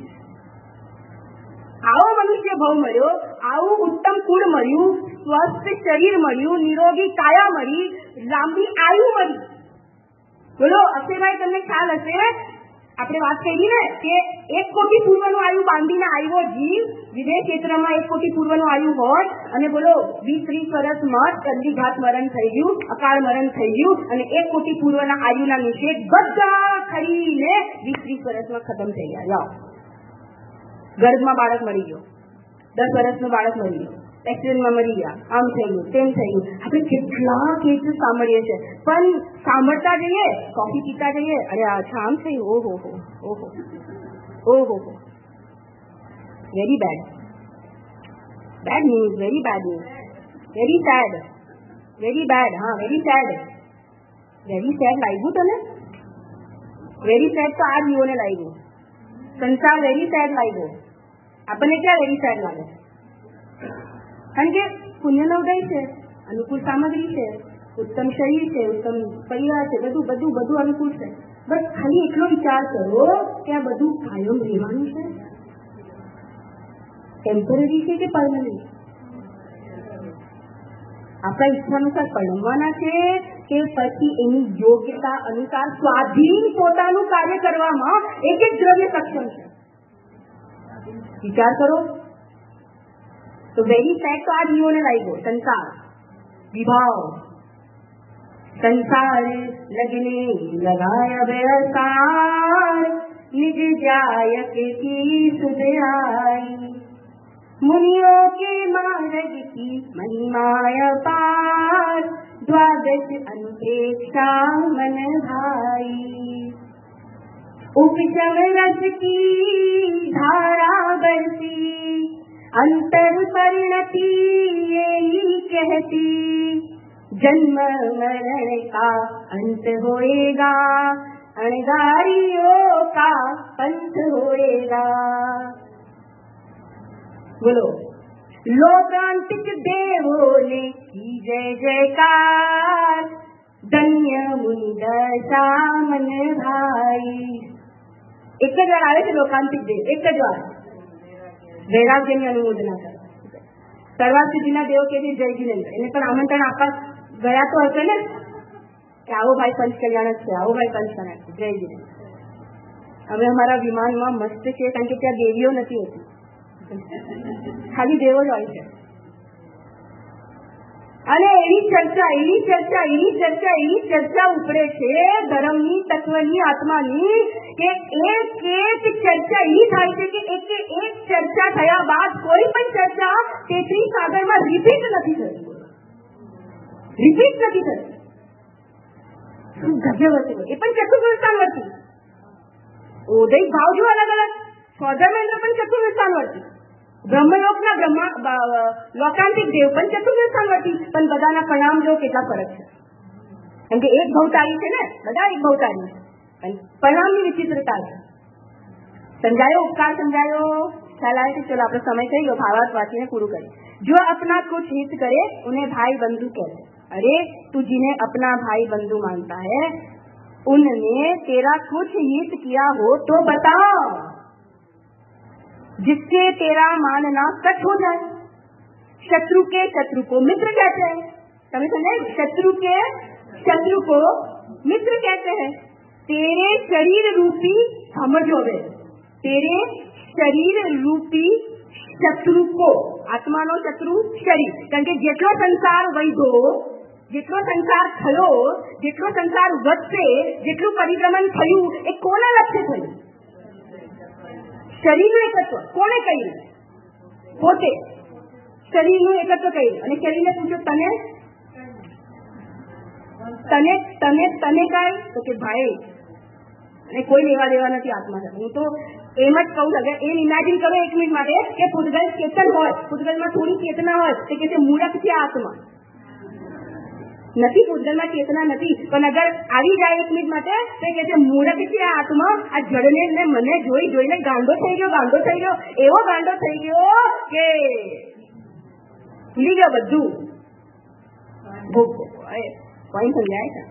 આવો મનુષ્ય ભાવ મળ્યો, આવું ઉત્તમ કુળ મળ્યું, સ્વસ્થ શરીર મળ્યું, નિરોગી કાયા મળી, લાંબી આયુ મળી. બોલો અક્ષયભાઈ, તમને ખ્યાલ હશે આપણે વાત કરી ને કે એક કોટી પૂર્વનું આયુ બાંધીને આવ્યો જીવ વિદેશ ક્ષેત્રમાં એક કોટી પૂર્વનું આયુ હોય અને બોલો વીસ ત્રીસ વર્ષમાં ચંદીઘાત મરણ થઈ ગયું, અકાળ મરણ થઈ ગયું અને એક કોટી પૂર્વના આયુના નિષેધ બધા ખરીને વીસ ત્રીસ વર્ષમાં ખતમ થઈ ગયા. જાઓ, ગર્ભમાં બાળક મરી ગયો, દસ વર્ષનું બાળક મરી ગયું, એક્સિડન્ટમાં મરી ગયા, આમ થઈ ગયું, તેમ થઈ ગયું. આપણે કેટલા કેસ સાંભળીએ છીએ, પણ સાંભળતા જઈએ, કોફી પીતા જઈએ, અરે અચ્છા આમ થયું, ઓહો હો ઓહો ઓહો હો, very bad, bad news, very bad news, very sad, very bad. હા, વેરી સેડ, વેરી સેડ લાગ્યું તને? વેરી સેડ તો આ જીવોને લાગ્યું. સંસાર વેરી સેડ લાગ્યો. આપણને ક્યાં વેરી સેડ લાગે? કારણ કે પુણ્યનો ઉદય છે, અનુકૂળ સામગ્રી છે, ઉત્તમ શરીર છે, ઉત્તમ પરિવાર છે, બધું બધું બધું અનુકૂળ છે. બસ ખાલી એટલો વિચાર કરો કે આ બધું કાયમ રહેવાનું છે, ટેમ્પરરી છે કે પરમનન્ટ? આપણા ઈચ્છાનુસાર પરણવાના છે કે પછી એની યોગ્યતા અનુસાર સ્વાધીન પોતાનું કાર્ય કરવામાં એક એક દ્રવ્ય સક્ષમ છે? વિચાર કરો. તો વેરી સેડ તો આ જીવોને લાગ્યો. સંસાર વિભાવ, संसार लगने लगाया व्यवसार, निज जायक की सुध आई, मुनियों के मार्ग की महिमाय पार, द्वादश अनुप्रेक्षा मन भाई. उपशम रस की धारा बरसी, अंतर परिणति यही कहती, जन्म मरण का अंत होएगा, अणगारियों का पंथ होएगा। बोलो लोकांतिक देवों ने की जय जयकार, धन्य मुनि दशा मन भाई। एक જ વાર આવે છે લોકાંતિક દેવ, એક જ વાર વૈરાગ્યની અનુમોદના કરે. સર્વા સિદ્ધિના દેવો કે જય જીનેન્દ્ર એને પણ આમંત્રણ આપવા ગયા તો હશે ને કે આવો ભાઈ પંચ કલ્યાણ છે, આવો ભાઈ પંચ કલ્યાણ છે, જય જીનેન્દ્ર. હવે અમારા વિમાનમાં મસ્ત છે કારણ કે ત્યાં દેવીઓ નથી હોતી, ખાલી દેવો જ હોય છે. અને એવી ચર્ચા એવી ચર્ચા એવી ચર્ચા એવી ચર્ચા ઉપડે છે ધર્મની, તત્વની, આત્માની, કે એક એક ચર્ચા એવી થાય છે કે એક એક ચર્ચા થયા બાદ કોઈ પણ ચર્ચા તેત્રીસ સાગરમાં રિપીટ નથી થતી, રિપીટ નથી થતી. ગજબ એ પણ ચતુર્વિસ્તાન વર્તી, ઉદય ભાવ જો અલગ અલગ, સ્વધર્મેન્દ્ર પણ ચતુર્વિસ્તાન વર્તી, બ્રહ્મલોકના બ્રહ્મા લોકાંતિક દેવ પણ ચતુર્વિસ્તાન વર્તી, પણ બધાના પરિણામ જો કેટલા ફરક છે. કેમ કે એક ભવતારી છે ને, બધા એક ભવતારી છે, પરિણામની વિચિત્રતા છે. સમજાયો? ઉપકાર સમજાયો? ખ્યાલ આવે કે ચલો આપણો સમય થઈ ગયો, ભાવાર્થ વાંચીને પૂરું કરીએ. जो अपना कुछ हित करे उन्हें भाई बंधु कहते। अरे तू जिन्हें अपना भाई बंधु मानता है उनने तेरा कुछ हित किया हो तो बताओ, जिससे तेरा मानना सच हो जाए। शत्रु के शत्रु को मित्र कहते हैं, समझ समझे? शत्रु के शत्रु को मित्र कहते हैं। तेरे शरीर रूपी समझो वे, तेरे शरीर रूपी शत्रु को, આત્માનો શત્રુ શરીર, કારણ કે જેટલો સંસાર વૈધો, જેટલો સંસાર થયો, જેટલો સંસાર વધશે, જેટલું પરિભ્રમણ થયું એ કોના લક્ષ્ય થયું? શરીરનું એકત્વ કોને કહ્યું? પોતે શરીરનું એકત્વ કહ્યું. અને શરીરને પૂછો તને તને તને તને કાંઈ તો કે ભાઈ અને કોઈ લેવા દેવા નથી આત્મા સાથે. હું તો એમ જ કહું છું, એમ ઇમેજિન કરો એક મિનિટ માટે કે પૂતગલ ચેતન હોય, પૂતગલમાં થોડી ચેતના હોય તો કે મૂળક છે આત્મા નથી, પૂતગલમાં ચેતના નથી, પણ અગર આવી જાય એક મિનિટ માટે તો કે છે મૂળક છે આ આત્મા. આ જડને ને મને જોઈ જોઈને ગાંડો થઈ ગયો, ગાંડો થઈ ગયો, એવો ગાંડો થઈ ગયો કે ભૂલી ગયો બધું. કોઈ સમજાય છે?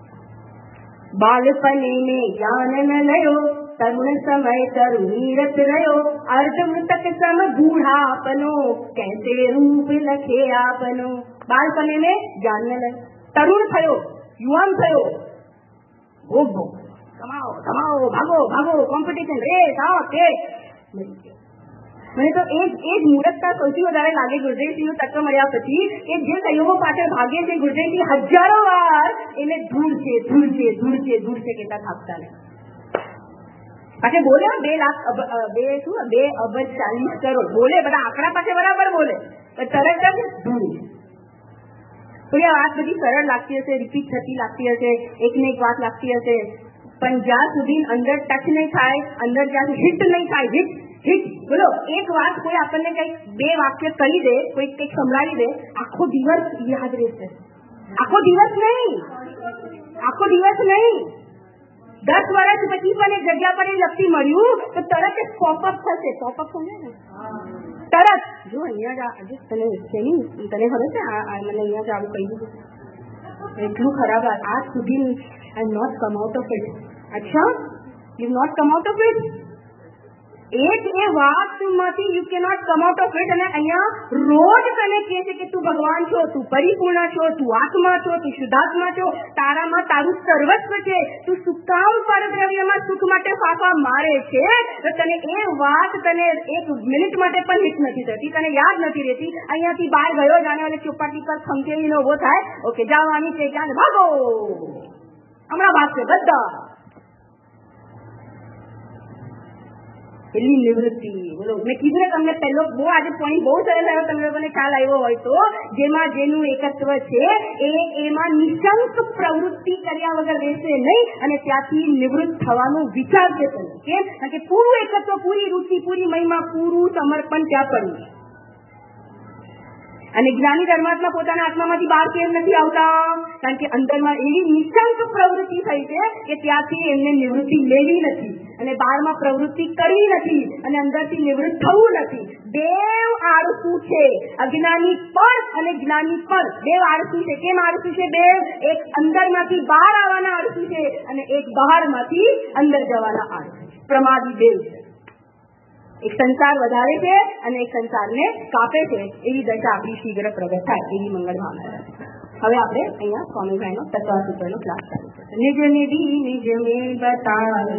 બાળપણે મેં જ્ઞાન ન લયો, તરુણ સમય તરુણી રત રહ્યો, અર્ધ મૃતક સમ બૂઢાપનો, कैसे रूप लखे आपनो. બાળપણે મેં જ્ઞાન ન લયો, તરુણ થયો, યુવાન થયો, ભોગ ભોગ, કમાઓ કમાઓ, ભાગો ભાગો, કોમ્પિટિશન, રેસ, આવો તે. મને તો એ જ મૂર્ખતા સૌથી વધારે લાગે ગુરુદેવસિંહનું તત્વ મળ્યા પછી, કે જે સંયોગો પાછળ ભાગે છે ગુરુદેવસિંહ હજારો વાર એને ધૂળ છે ધૂળ છે ધૂળ છે ધૂળ છે કેટલા થાકતા ને પાછળ બોલે બે લાખ બે શું બે અબજ ચાલીસ કરોડ બોલે, બધા આંકડા પાસે બરાબર બોલે, તરત જ ધૂળ. થોડી વાત બધી સરળ લાગતી હશે, રિપીટ થતી લાગતી હશે, એક ને એક વાત લાગતી હશે, પણ જ્યાં સુધી અંદર ટચ નહીં થાય, અંદર જ્યાં હિટ નહીં થાય, હિટ હિટ બોલો એક વાત કોઈ આપણને કઈક બે વાક્ય કહી દે, કોઈ કઈક સંભળાવી દે, આખો દિવસ યાદ રહેશે. આખો દિવસ નહીં, આખો દિવસ નહીં, દસ વર્ષ પછી પણ એક જગ્યા પર એ લખી મળ્યું તો તરત જ પોપઅપ થશે. પોપઅપ સમજે ને? તરત જો અહીંયા જ તને તને ખબર છે મને અહીંયા જ આવું કહી દીધું, એટલું ખરાબ. આજ સુધી I am not come out of it. અચ્છા, you not come out of it. એક એ વાતમાંથી you cannot come out of it. અને અહીંયા રોજ તને કહે છે કે તું ભગવાન છો, તું પરિપૂર્ણ છો, તું આત્મા છો, તું શુદ્ધાત્મા છો, તારામાં તારું સર્વસ્વ છે, તું સુકામ પરદ્રવ્યમાં સુખ માટે ફાફા મારે છે, તો તને એ વાત તને એક મિનિટ માટે પણ હિટ નથી થતી, તને યાદ નથી રહેતી. અહીંયાથી બહાર ગયો જાણે અને ચોપાટી પર ખંખેરીને ઉભો થાય, ઓકે જવાની છે ક્યાં, ભાગો હમણાં ભાગશે બધા. એટલી નિવૃત્તિ. બોલો, મેં કીધું ને તમને પહેલો બહુ આજે પોઈન્ટ બહુ સરસ આવ્યો, તમને લોકોને ખ્યાલ આવ્યો હોય તો, જેમાં જેનું એકત્વ છે એ એમાં નિશંક પ્રવૃત્તિ કર્યા વગર રહેશે નહીં અને ત્યાંથી નિવૃત્ત થવાનું વિચારશે પણ. કેમ? કારણ કે પૂરું એકત્વ, પૂરી રુચિ, પૂરી મહિમા, પૂરું સમર્પણ ત્યાં પડ્યું છે. અને જ્ઞાની ધર્માત્મા પોતાના આત્મામાંથી બહાર કેમ નથી આવતા? કારણ કે અંદરમાં એવી નિશંક પ્રવૃત્તિ થઈ છે કે ત્યાંથી એમને નિવૃત્તિ લેવી નથી અને બહારમાં પ્રવૃત્તિ કરવી નથી અને અંદરથી નિવૃત્ત થવું નથી. દેવ આળસુ છે, અજ્ઞાની પર અને જ્ઞાની પર દેવ આળસુ છે. કેમ આળસુ છે દેવ? એક અંદરમાંથી બહાર આવવાના આળસુ છે અને એક બહારમાંથી અંદર જવાના આળસુ છે. પ્રમાદી દેવ છે. એક સંસાર વધારે છે અને એક સંસારને કાપે છે. એવી દશા આપણી શીઘ્ર પ્રગટ થાય એવી મંગળ ભાવના. હવે આપણે અહીંયા સ્વામીભાઈનો તત્વ સૂત્રનો ક્લાસ ચાલુ છે. નિજ નિધિ નિજ में बताए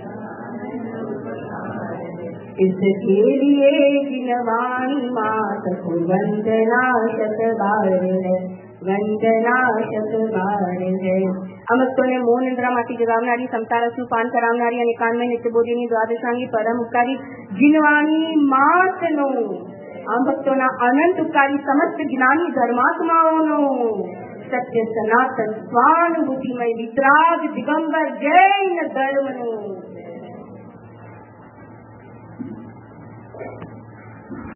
इसके लिए जिनवाणी मात को वंदना शत बार है, वंदना शत बार है. અમસ્તોને મૌન નિદ્રામાંથી જગાવનારી, સંસારસનું પાન કરાવનારી અને કાનમય નિત્યબોધીની દ્વાદશાંગી પરમ ઉપકારી જીનવાણી માતનો, આમ ભક્તોના અનંત ઉપકારી સમસ્ત જ્ઞાની ધર્માત્માઓનો સત્ય સનાતન સ્વાનુભૂતિમય વિતરાગ દિગંબર જૈન ધર્મનો